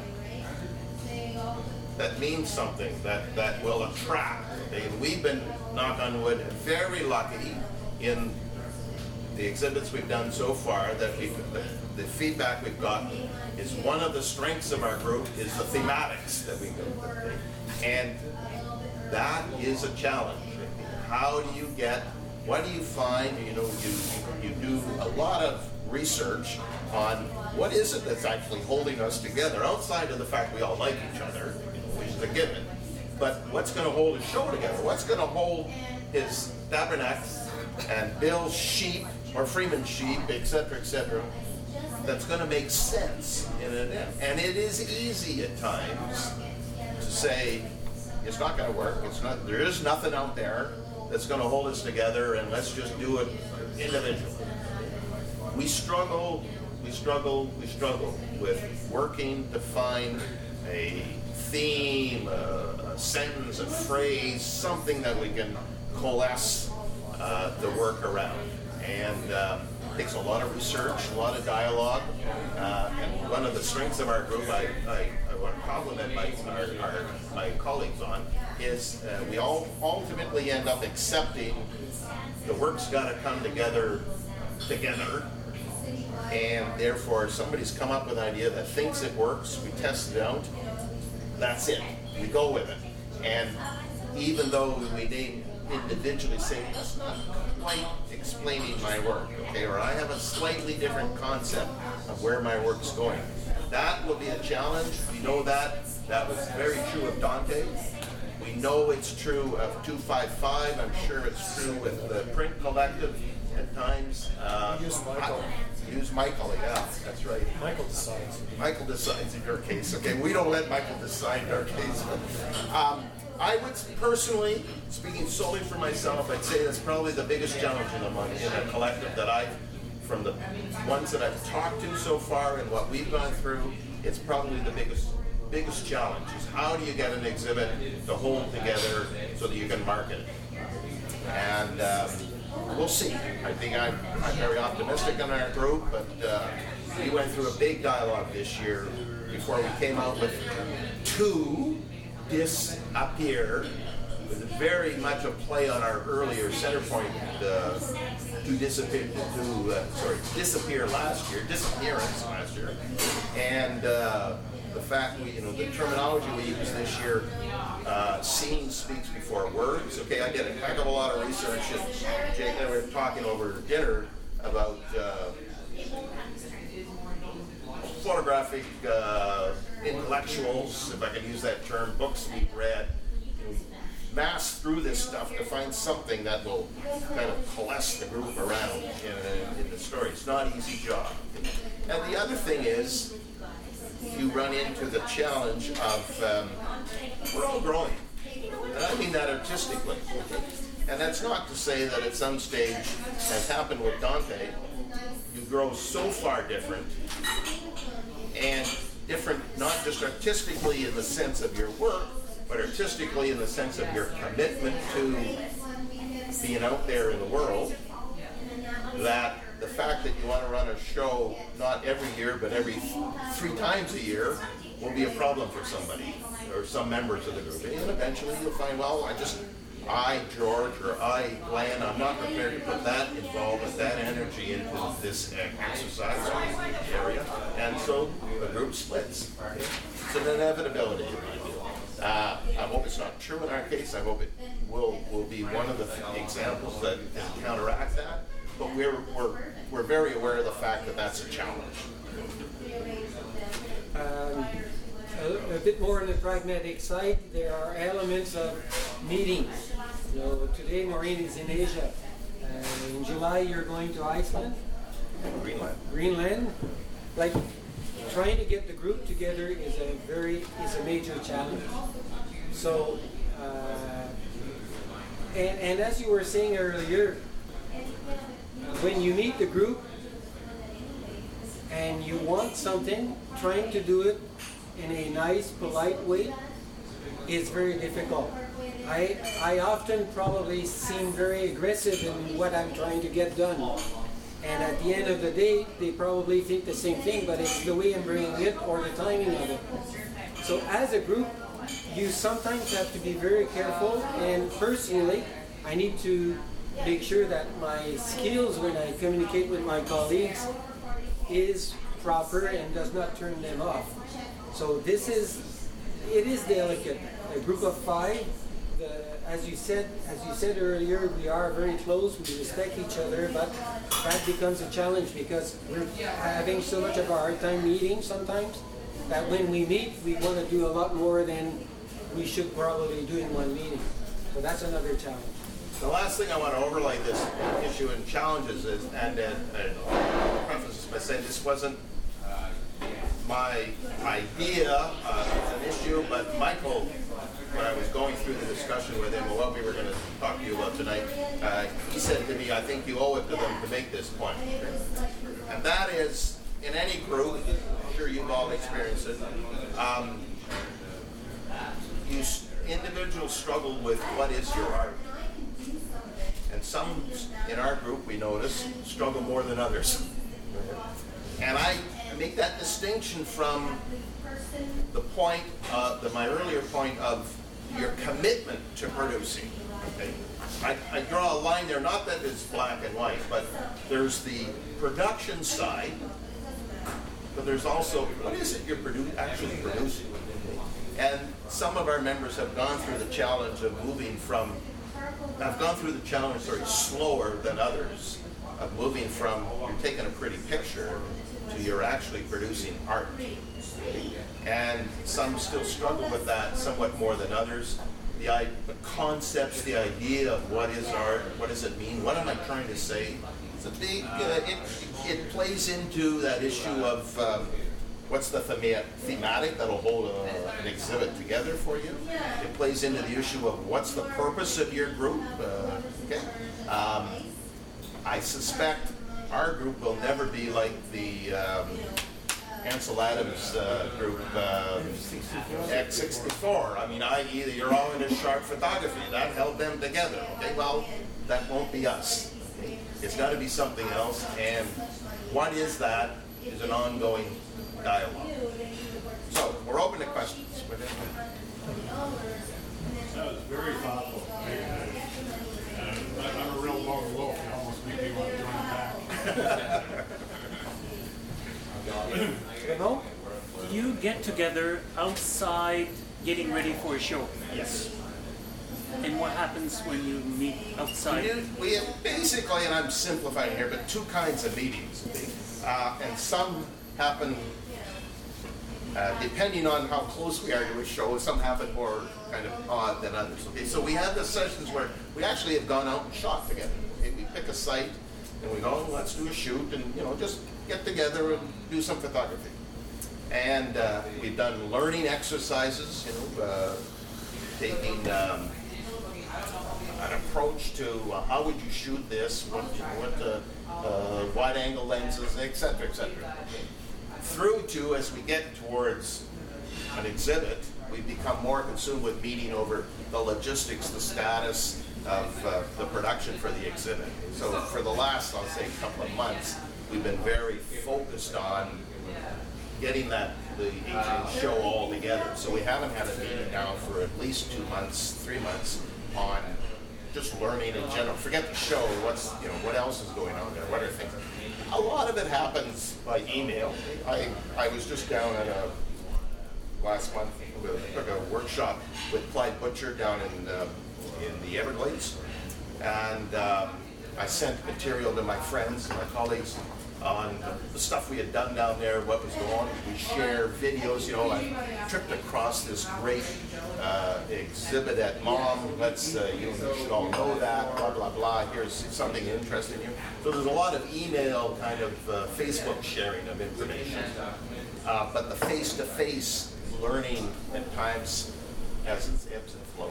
that means something, that, that will attract? Okay? We've been, knock on wood, very lucky in the exhibits we've done so far that we, the, the feedback we've gotten is one of the strengths of our group is the thematics that we go through. And that is a challenge. How do you get, what do you find, you know, you, you do a lot of research on what is it that's actually holding us together outside of the fact we all like each other, which is a given. But what's going to hold a show together? What's going to hold his Tabernacle and Bill's sheep or Freeman's sheep, et cetera, et cetera, that's going to make sense in an end. And it is easy at times to say, it's not going to work. It's not. There is nothing out there that's going to hold us together, and let's just do it individually. We struggle, we struggle, we struggle with working to find a theme, a, a sentence, a phrase, something that we can coalesce uh, the work around. And um, it takes a lot of research, a lot of dialogue, uh, and one of the strengths of our group, I, I, I want to compliment my, our, our, my colleagues on, is uh, we all ultimately end up accepting the work's got to come together together, and therefore if somebody's come up with an idea that thinks it works, we test it out, that's it, we go with it. And even though we may individually say, that's not quite explaining my work, okay, or I have a slightly different concept of where my work's going. That will be a challenge. We know that. That was very true of Dante. We know it's true of two five five. I'm sure it's true with the print collective at times. Uh, Use Michael. I, use Michael, yeah, that's right. Michael decides. Michael decides in your case. Okay, we don't let Michael decide in our case. But, um, I would personally, speaking solely for myself, I'd say that's probably the biggest challenge in a, in a collective that I've, from the ones that I've talked to so far and what we've gone through, it's probably the biggest biggest challenge is how do you get an exhibit to hold together so that you can market it. And um, we'll see. I think I'm, I'm very optimistic in our group, but uh, we went through a big dialogue this year before we came out with two disappear, with very much a play on our earlier center point uh, to disappear, to uh, sorry, disappear last year, disappearance last year, and uh, the fact we, you know, the terminology we use this year, uh, seeing speaks before words. Okay, I get it. I got a lot of research, and Jake and I were talking over dinner about uh, photographic uh, intellectuals, if I can use that term, books we've read. You know, mass through this stuff to find something that will kind of coalesce the group around in, in the story. It's not an easy job. And the other thing is, you run into the challenge of um, we're all growing, and I mean that artistically. And that's not to say that at some stage, as happened with Dante, you grow so far different, and different not just artistically in the sense of your work, but artistically in the sense of your commitment to being out there in the world, that the fact that you want to run a show not every year but every three times a year will be a problem for somebody or some members of the group. And eventually you'll find, well, I just, I, George, or I, Glenn, I'm not prepared to put that involvement, that energy into this exercise area. And so the group splits. It's an inevitability in my view. Uh, I hope it's not true in our case. I hope it will, will be one of the examples that can counteract that. But we're, we're, we're very aware of the fact that that's a challenge. Um, a, a bit more on the pragmatic side, there are elements of meetings. You know, today Maureen is in Asia. Uh, in July you're going to Iceland. Greenland. Greenland. Like, trying to get the group together is a very is a major challenge. So, uh, and, and as you were saying earlier, when you meet the group and you want something, trying to do it in a nice, polite way is very difficult. I I often probably seem very aggressive in what I'm trying to get done. And at the end of the day, they probably think the same thing, but it's the way I'm bringing it or the timing of it. So as a group, you sometimes have to be very careful, and personally, I need to make sure that my skills when I communicate with my colleagues is proper and does not turn them off. So this is, it is delicate. A group of five, the, as you said, as you said earlier, we are very close, we respect each other, but that becomes a challenge because we're having so much of a hard time meeting sometimes that when we meet, we want to do a lot more than we should probably do in one meeting. So that's another challenge. The last thing I want to overlay this issue and challenges is, and, and, and I'll preface this by saying this wasn't my idea, uh, it's an issue, but Michael, when I was going through the discussion with him of what we were going to talk to you about tonight, uh, he said to me, I think you owe it to them to make this point. And that is, in any group, I'm sure you've all experienced it, um, you individuals struggle with what is your art. And some in our group, we notice, struggle more than others. And I make that distinction from the point, uh, the, my earlier point of your commitment to producing. Okay? I, I draw a line there, not that it's black and white, but there's the production side, but there's also, what is it you're produ- actually producing? And some of our members have gone through the challenge of moving from, have gone through the challenge, sorry, slower than others, of moving from, you're taking a pretty picture, to you're actually producing art. And some still struggle with that somewhat more than others. The, I, the concepts, the idea of what is art, what does it mean, what am I trying to say? It's a big, uh, it, it plays into that issue of um, what's the thema- thematic that'll hold a, an exhibit together for you. It plays into the issue of what's the purpose of your group. Uh, okay, um, I suspect our group will never be like the um, Ansel Adams uh, group, uh, X sixty-four. I mean, that is, you're all into sharp photography. That held them together. Okay, well, that won't be us. Okay? It's got to be something else. And what is that is an ongoing dialogue. So we're open to questions. That was very thoughtful. Uh, I'm a real lone wolf. It almost made me want to join the pack. You know, you get together outside getting ready for a show. Yes. And what happens when you meet outside? We, do, we have basically, and I'm simplifying here, but two kinds of meetings. Okay? Uh, and some happen uh, depending on how close we are to a show. Some happen more kind of odd than others. Okay, so we have the sessions where we actually have gone out and shot together. Okay? We pick a site and we go, let's do a shoot, and you know, just get together and do some photography. And uh, we've done learning exercises, you know, uh, taking um, an approach to uh, how would you shoot this, what, what uh, uh, wide angle lenses, et cetera, et cetera. Through to, as we get towards an exhibit, we become more consumed with meeting over the logistics, the status of uh, the production for the exhibit. So for the last, I'll say, couple of months, we've been very focused on getting that the Adrian show all together. So we haven't had a meeting now for at least two months, three months on just learning in general. Forget the show. What's you know what else is going on there? What are things? A lot of it happens by email. I I was just down at a last month. We took a workshop with Clyde Butcher down in uh, in the Everglades, and um, I sent material to my friends and my colleagues on the stuff we had done down there, what was going on. We share videos. You know, I tripped across this great uh, exhibit at MOM. Let's, uh, you, you should all know that, blah, blah, blah. Here's something interesting here. So there's a lot of email kind of uh, Facebook sharing of information. Uh, but the face-to-face learning at times has its ebbs and flows.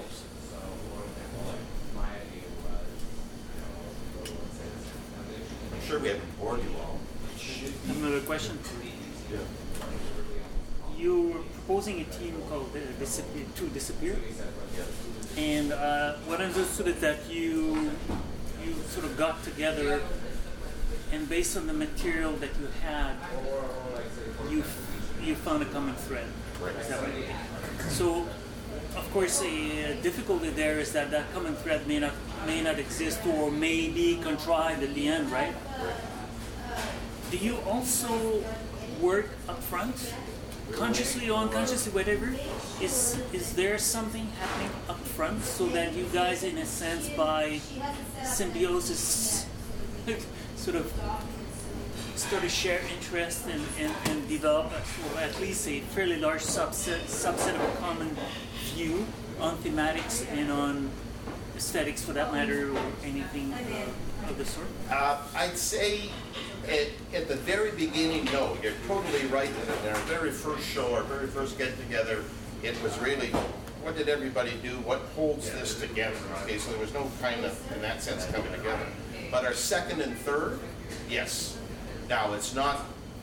I'm sure we haven't bored you all. Another question. Yeah. You're proposing a team called uh, Disappear, to Disappear, and uh, what I understood is that you you sort of got together, and based on the material that you had, you you found a common thread. Is that right? So, of course, a difficulty there is that that common thread may not may not exist or may be contrived at the end, right? Do you also work up front, consciously or unconsciously, whatever? Is is there something happening up front so that you guys, in a sense, by symbiosis, sort of start to share interest and, and, and develop a, or at least a fairly large subset subset of a common view on thematics and on aesthetics, for that matter, or anything uh, of the sort? Uh, I'd say at, at the very beginning, no. You're totally right. In our very first show, our very first get-together, it was really, what did everybody do? What holds this together? Okay, so there was no kind of, in that sense, coming together. But our second and third, yes. Now, it's not,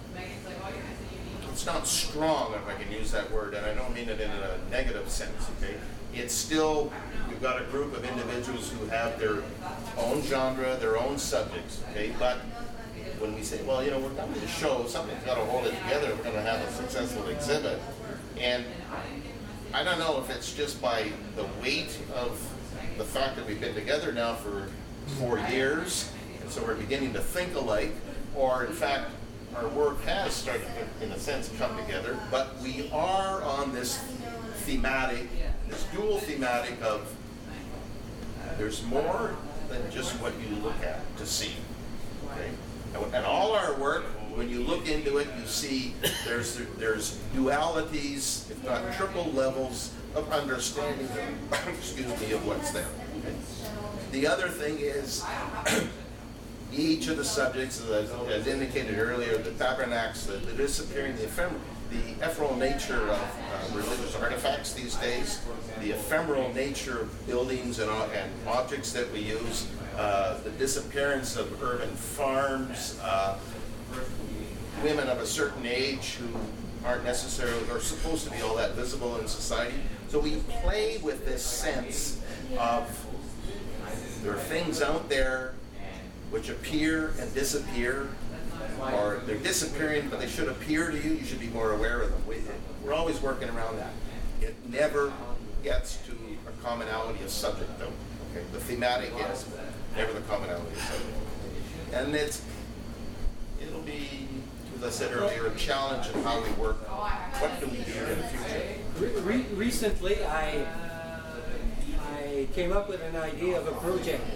it's not strong, if I can use that word, and I don't mean it in a negative sense, okay? It's still, we've got a group of individuals who have their own genre, their own subjects, okay? But when we say, well, you know, we're coming to show, something's got to hold it together, we're going to have a successful exhibit. And I don't know if it's just by the weight of the fact that we've been together now for four years, and so we're beginning to think alike, or in fact, our work has started to, in a sense, come together, but we are on this thematic, this dual thematic of there's more than just what you look at to see. Okay? And, and all our work, when you look into it, you see there's there's dualities, if not triple levels of understanding, of, excuse me, of what's there. Okay? The other thing is each of the subjects, as, as indicated earlier, the tabernacles, the, the disappearing, the ephemeral, the ephemeral nature of uh, religious artifacts these days, the ephemeral nature of buildings and, uh, and objects that we use, uh, the disappearance of urban farms, uh, women of a certain age who aren't necessarily or supposed to be all that visible in society. So we play with this sense of there are things out there which appear and disappear, or they're disappearing, but they should appear to you. You should be more aware of them. We, we're always working around that. It never gets to a commonality of subject, though. Okay, the thematic is never the commonality of subject, and it's it'll be as I said earlier, a challenge in how we work. What do we do in the future? Re- re- recently, I I came up with an idea of a project.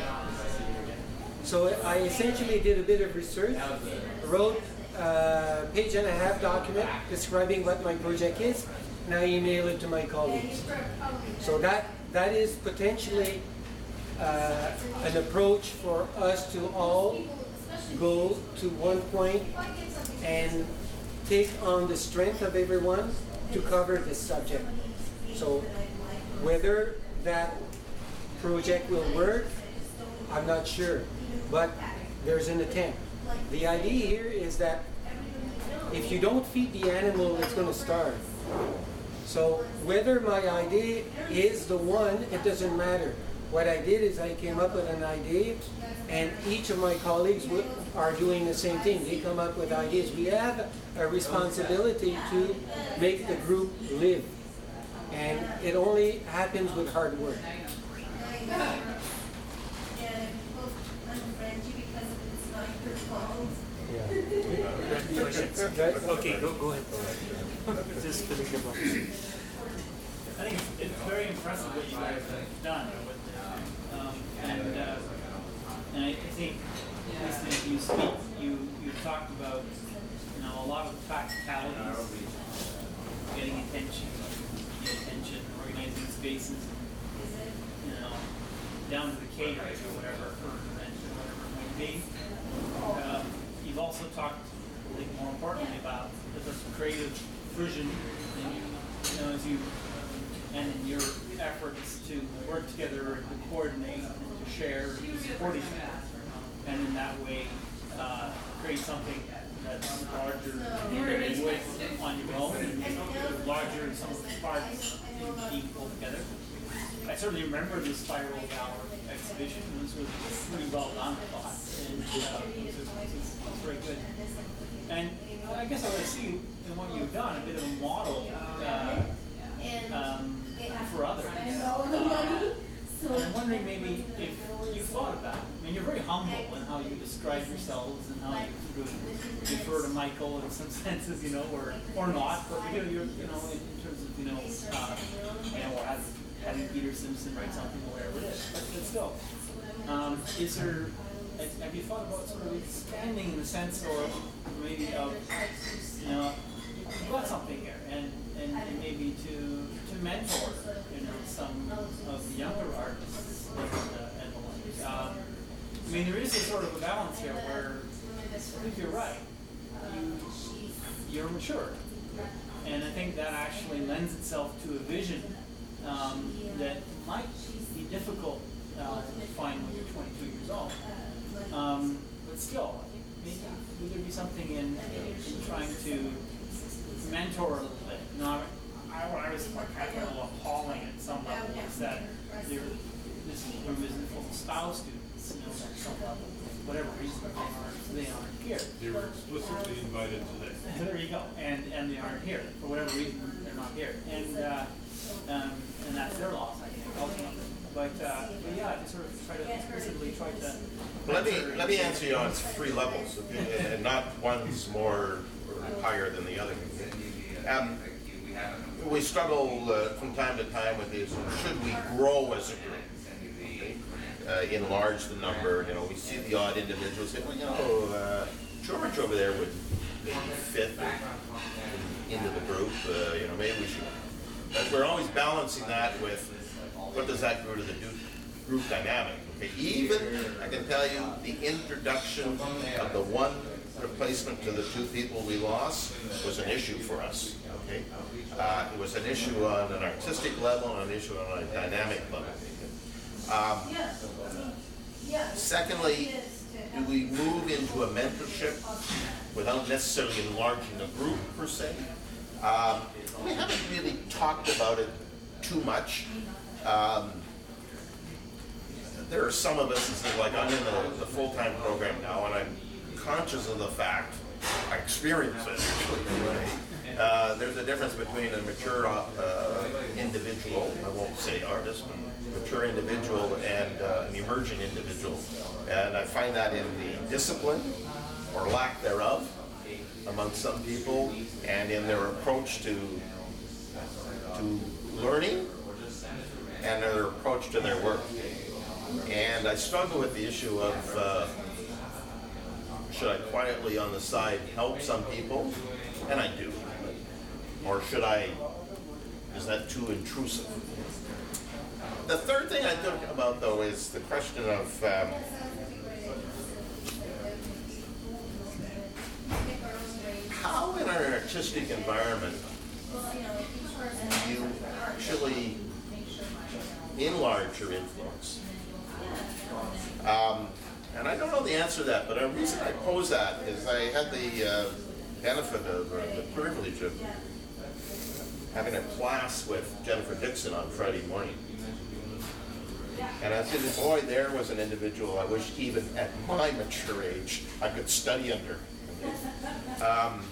So I essentially did a bit of research, wrote a page and a half document describing what my project is, and I email it to my colleagues. So that that is potentially uh, an approach for us to all go to one point and take on the strength of everyone to cover this subject. So whether that project will work, I'm not sure, but there's an attempt. The idea here is that if you don't feed the animal, it's going to starve. So whether my idea is the one, it doesn't matter. What I did is I came up with an idea, and each of my colleagues w- are doing the same thing. They come up with ideas. We have a responsibility to make the group live, and it only happens with hard work. That- Okay, go, go ahead. Just finish your book. I think it's, it's very impressive what you guys have done with this. Um, and, uh, and I think listening to you speak, you, you talked about, you know, a lot of the practicalities, getting attention, getting attention, organizing spaces, you know, down to the catering or whatever, for events or whatever it might be. Um, you've also talked, I think more importantly, about the sort of creative vision, and you, you know, as you and in your efforts to work together and to coordinate and to share and to support each other, and in that way uh, create something that's larger than you would on your own, and larger in some of the parts being pulled together. I certainly remember the Spiral Hour exhibition. This was pretty well done, I thought, and uh, it, was, it, was, it was very good. And I guess I would see in what you've done a bit of a model uh, um, for others. Uh, and I'm wondering maybe if you thought of that. I mean, you're very humble in how you describe yourselves and how you sort of refer to Michael in some senses, you know, or or not, but you know, you're, you know, in, in terms of, you know, uh, you know, or having, having Peter Simpson write something or whatever it is. But, but still, um, is there? Have you thought about sort of expanding in the sense, or maybe of, you know, you've got something here, and, and, and maybe to to mentor, you know, some of the younger artists and, uh, and the ones. Um, I mean, there is a sort of a balance here where, if you're right, you you're mature, and I think that actually lends itself to a vision um, that might be difficult uh, to find when you're twenty-two years old. Um, but still, maybe would there be something in, in trying to mentor a little bit? You know, I, I, I was like kind of a little appalling at some level is that there, this room isn't full of style students, you know, at some level, whatever reason they aren't, they aren't here. They were explicitly invited today. There you go, and and they aren't here for whatever reason they're not here, and uh, um, and that's their loss, I think, ultimately. But, uh, but yeah, to sort of try to explicitly try to. Let me let me answer you on three levels, and not one's more or higher than the other. Um, we struggle uh, from time to time with this. Should we grow as a group? Okay? Uh, enlarge the number. You know, we see the odd individual say, well, you know, uh, George over there would maybe fit into the group. Uh, you know, maybe we should. But we're always balancing that with what does that do to the group dynamic. Okay, even I can tell you the introduction of the one replacement to the two people we lost was an issue for us. Okay, uh, it was an issue on an artistic level and an issue on a dynamic level. Um, secondly, do we move into a mentorship without necessarily enlarging the group per se? Um, we haven't really talked about it too much. Um, there are some of us, it's like I'm in the, the full-time program now, and I'm conscious of the fact, I experience it actually. Uh, there's a difference between a mature uh, individual, I won't say artist, but mature individual and uh, an emerging individual. And I find that in the discipline, or lack thereof, among some people and in their approach to to learning and their approach to their work. And I struggle with the issue of uh, should I quietly on the side help some people? And I do. Or should I, is that too intrusive? The third thing I think about, though, is the question of um, how in an artistic environment you actually enlarge your influence. Um, and I don't know the answer to that, but the reason I pose that is I had the uh, benefit of, or the privilege of having a class with Jennifer Dixon on Friday morning. And I said, boy, there was an individual I wish even at my mature age I could study under. Um,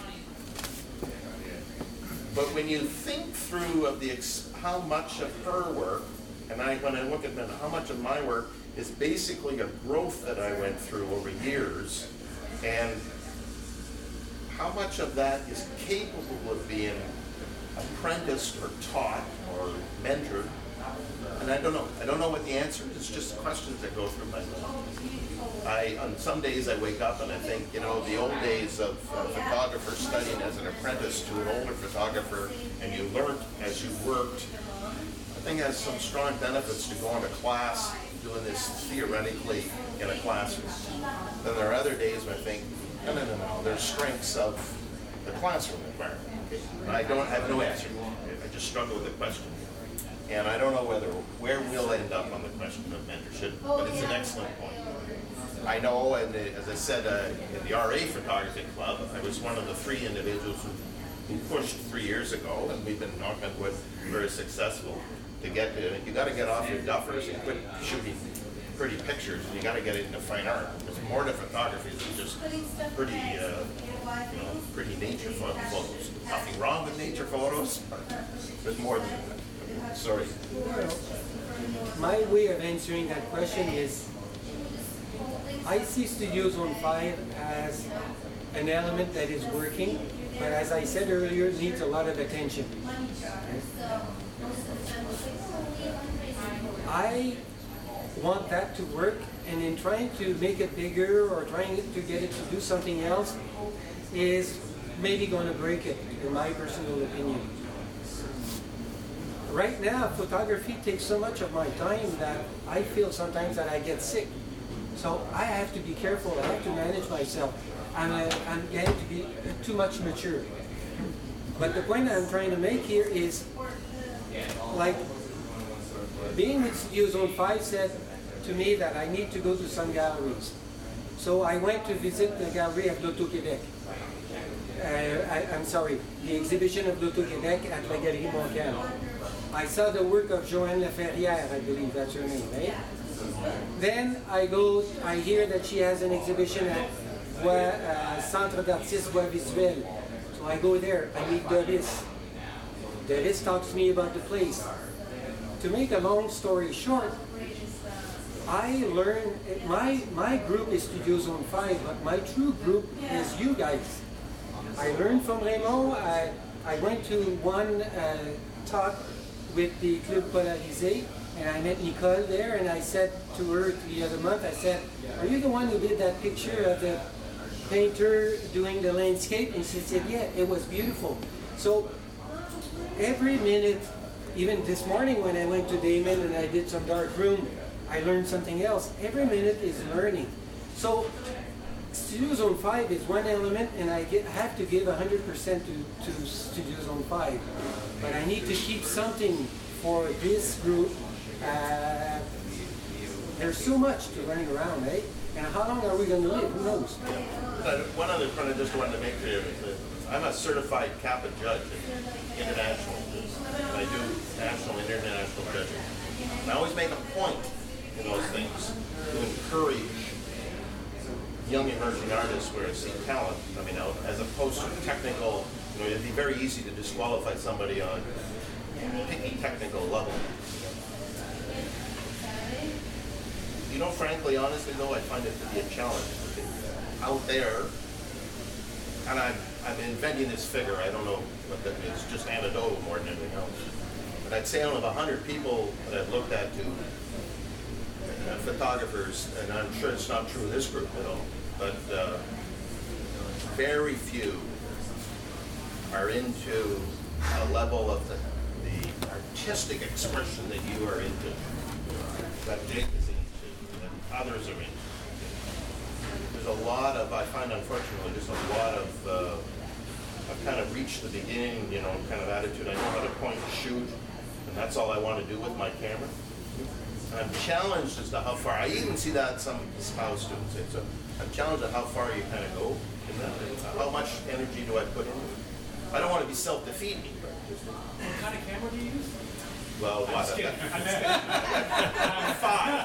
but when you think through of the ex- how much of her work, and I, when I look at how much of my work is basically a growth that I went through over years, and how much of that is capable of being apprenticed or taught or mentored, and I don't know. I don't know what the answer is. It's just questions that go through my mind. I, on some days I wake up and I think, you know, the old days of a photographer studying as an apprentice to an older photographer, and you learned as you worked, I think has some strong benefits to going to class, doing this theoretically in a classroom. Then there are other days when I think, no, no, no, no, there's strengths of the classroom environment. I don't have no answer. I just struggle with the question. And I don't know whether where we'll end up on the question of mentorship, but it's an excellent point. I know, and as I said, uh, in the R A Photography Club, I was one of the three individuals who, who pushed three years ago, and we've been knocking wood, very successful to get to it. You got to get off your duffers and quit shooting pretty pictures, and you got to get into fine art. There's more to photography than just pretty, uh, you know, pretty nature photos. Nothing wrong with nature photos, but there's more than that. Sorry. My way of answering that question is, I see Studio Zone five as an element that is working, but as I said earlier, it needs a lot of attention. I want that to work, and in trying to make it bigger or trying to get it to do something else is maybe going to break it, in my personal opinion. Right now, photography takes so much of my time that I feel sometimes that I get sick. So I have to be careful. I have to manage myself. I'm, a, I'm getting to be too much mature. But the point I'm trying to make here is, like, being with Studio Zone five said to me that I need to go to some galleries. So I went to visit the gallery of L'Auto-Québec. Uh, I, I'm sorry, the exhibition of L'Auto-Québec at La Galerie Montcalm. I saw the work of Joanne Laferrière, I believe that's her name, right? Then I go, I hear that she has an exhibition at Voix, uh, Centre d'Artistes Voix Visuelle. So I go there, I meet Doris. Doris talks to me about the place. To make a long story short, I learn, my, my group is Studio Zone five, but my true group is you guys. I learned from Raymond. I, I went to one uh, talk with the Club Polarisé, and I met Nicole there, and I said to her the other month, I said, are you the one who did that picture of the painter doing the landscape? And she said, yeah, it was beautiful. So every minute, even this morning when I went to Damon and I did some dark room, I learned something else. Every minute is learning. So Studio Zone five is one element, and I get, have to give one hundred percent to, to Studio Zone five. But I need to keep something for this group. Uh, there's so much to learn around, eh? And how long are we going to live? Who knows? Uh, one other point I just wanted to make clear is that I'm a certified CAPA judge in international. I do national and international judging. And I always make a point in those things to encourage young emerging artists where I see talent coming out, as opposed to technical. You know, it'd be very easy to disqualify somebody on picky technical level. You know, frankly, honestly though, I find it to be a challenge. Out there, and I'm, I'm inventing this figure, I don't know what that is, just anecdotal more than anything else. But I'd say out of a hundred people that I've looked at to uh, photographers, and I'm sure it's not true of this group at all, but uh, very few are into a level of the, the artistic expression that you are into, that Jake is into, that others are into. There's a lot of, I find unfortunately, just a lot of, uh, I've kind of reached the beginning, you know, kind of attitude. I know how to point and shoot, and that's all I want to do with my camera. And I'm challenged as to how far, I even see that some SPOW students say, so I'm challenged at how far you kind of go in that. How much energy do I put into it? I don't want to be self-defeating, but just, What kind of camera do you use? well, I'm what? just kidding. I'm just kidding. I'm Five.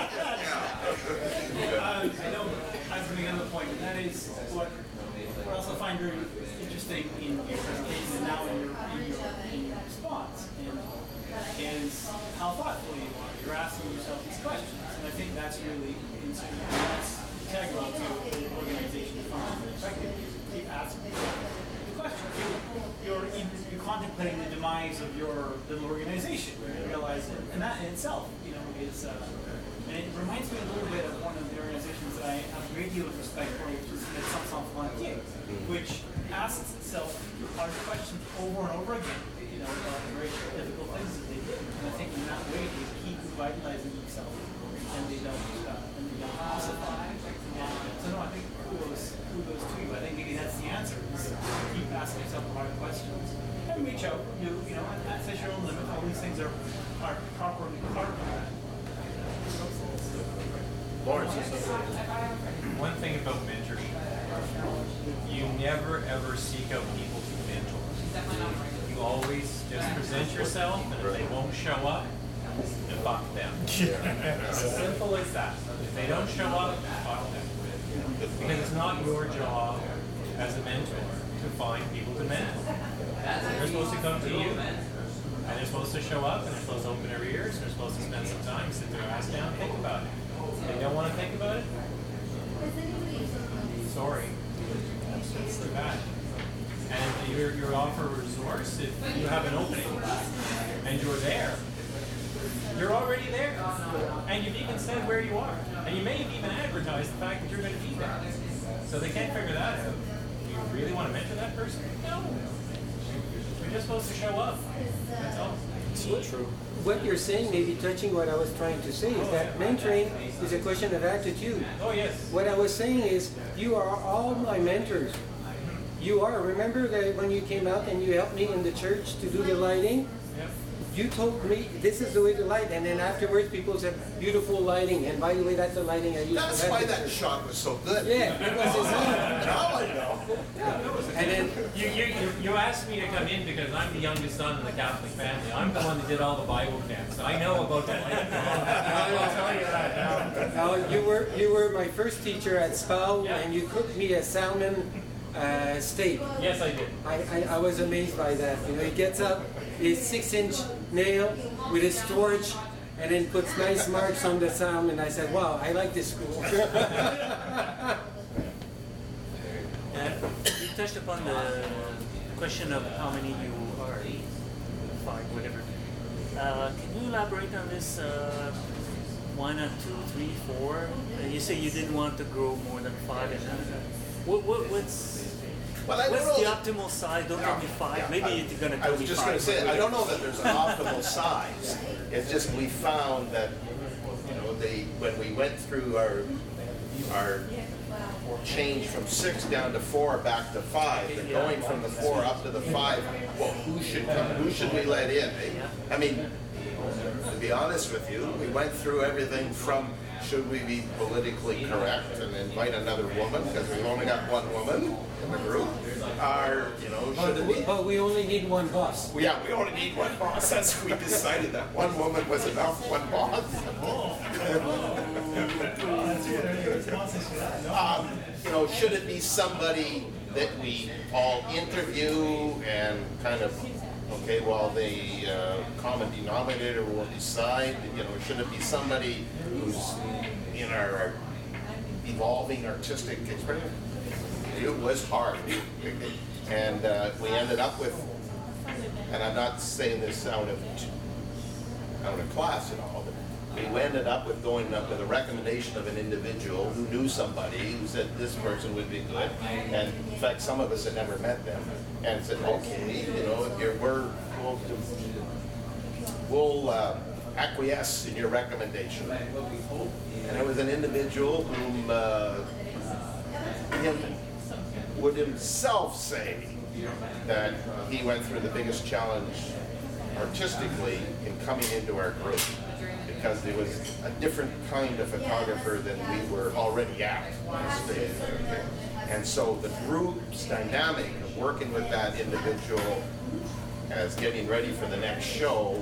Um, I know I was going to get another point, and that is what, what I also find very interesting in your presentation and now in your, in your, in your response and, is how thoughtful you are. You're asking yourself these questions, and I think that's really instrumental. That's integral to the organization functioning effectively. Keep asking the questions. You're, you're contemplating the demise of your little organization. You realize it, and that in itself, you know, is. Uh, And it reminds me a little bit of one of the organizations that I have a great deal of respect for, which is the Sans Sans Frontières, which asks itself hard questions over and over again, you know, about the very difficult things that they do. And I think in that way they keep revitalizing themselves and they don't, uh, and they don't ossify. And so no, I think kudos, kudos to you. I think maybe that's the answer, is keep asking yourself hard questions and reach out, you, you know, and that's your own limit. All these things are, are properly part of that. Lawrence, one thing about mentorship, you never ever seek out people to mentor. You always just present yourself, and if they won't show up, then fuck them. Simple as that. If they don't show up, fuck them. Because it's not your job as a mentor to find people to mentor. They're supposed to come to you, and they're supposed to show up, and they're supposed to open their ears, and they're supposed to spend some time, sit their ass down, think about it. If they don't want to think about it, sorry. It's too bad. And you're, you're offer a resource, if you have an opening, and you're there, you're already there. And you've even said where you are. And you may have even advertised the fact that you're going to be there. So they can't figure that out. Do you really want to mentor that person? No. You're just supposed to show up. That's all. So true. What you're saying may be touching what I was trying to say, is that mentoring is a question of attitude. Oh, yes. What I was saying is, you are all my mentors. You are. Remember that when you came out and you helped me in the church to do the lighting? Yep. You told me this is the way to light, and then afterwards people said, beautiful lighting, and by the way, that's the lighting I used that's for why that that shot was so good. Yeah, because it's not. Now I know. And then You, you, you, you asked me to come in because I'm the youngest son in the Catholic family. I'm the one that did all the Bible camps. I know about the lighting. I will tell you that now. now you were you were my first teacher at SPOW, Yeah. and you cooked me a salmon uh, steak. Yes, I did. I, I, I was amazed by that. You know, he gets up, his six-inch nail with his torch, and then puts nice marks on the salmon. And I said, "Wow, I like this school." Uh, you touched upon the question of how many you are, five, whatever. Uh, can you elaborate on this? Uh, one or two, three, four? Uh, you say you didn't want to grow more than five. And what, what, what's Well, I don't what's know the that- optimal size? Don't tell me five. Yeah, Maybe I- you're gonna I tell was me just five. going to say, I don't know that there's an optimal size. It's just we found that, you know, they, when we went through our, our change from six down to four, back to five, and going from the four up to the five, well, who should come, who should we let in? eh? I mean, to be honest with you, we went through everything from should we be politically correct and invite another woman, because we've only got one woman in the group, or, you know, should it be... But we only need one boss. Well, yeah, we only need one boss. That's we decided that one woman was enough. One boss. um, you know, should it be somebody that we all interview and kind of, okay, well, the uh, common denominator will decide. You know, should it be somebody who's in our evolving artistic experience? it was hard. And uh, we ended up with, and I'm not saying this out of, out of class at all, but we ended up with going up with a recommendation of an individual who knew somebody who said this person would be good. And in fact, some of us had never met them, and said, okay, you know, if you're, we're, we'll, we'll uh, acquiesce in your recommendation. And it was an individual whom uh, him would himself say that he went through the biggest challenge artistically in coming into our group, because there was a different kind of photographer than we were already at on the stage. And so the group's dynamic of working with that individual as getting ready for the next show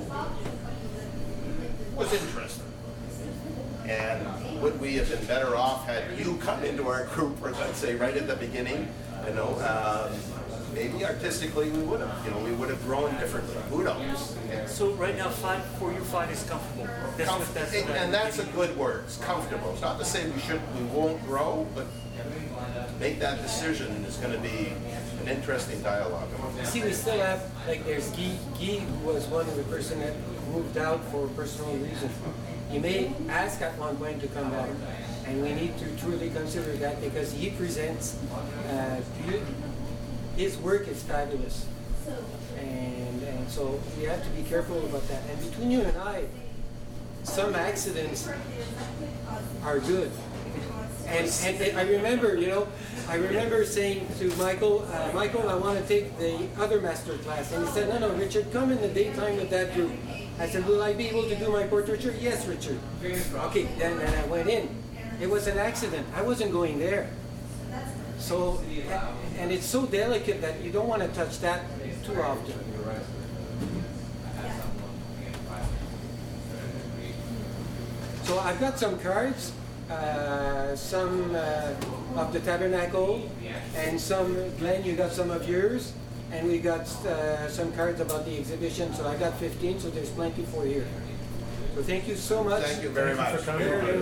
was interesting. And would we have been better off had you come into our group, or let's say right at the beginning? You know, um, maybe artistically we would have. You know, we would have grown differently. Who knows? So right now, five for you, five is comfortable. That's Comf- what that's. and, and that's a good word. It's comfortable. It's not to say we should, we won't grow, but make that decision is going to be an interesting dialogue. See, we still have, like, there's Guy. Guy was one of the person that moved out for personal reasons. He may ask at one point to come back, and we need to truly consider that, because he presents, uh, his work is fabulous. And, and so we have to be careful about that. And between you and I, some accidents are good. And, and I remember, you know, I remember saying to Michael, uh, Michael, I want to take the other master class. And he said, no, no, Richard, come in the daytime with that group. I said, will I be able to do my portraiture? Yes, Richard. Okay, then, then I went in. It was an accident. I wasn't going there. So, and it's so delicate that you don't want to touch that too often. So I've got some cards, uh, some uh, of the Tabernacle, and some, Glenn, you got some of yours, and we got uh, some cards about the exhibition. So I got fifteen, so there's plenty for here. So thank you so much. Thank you very much. Very, very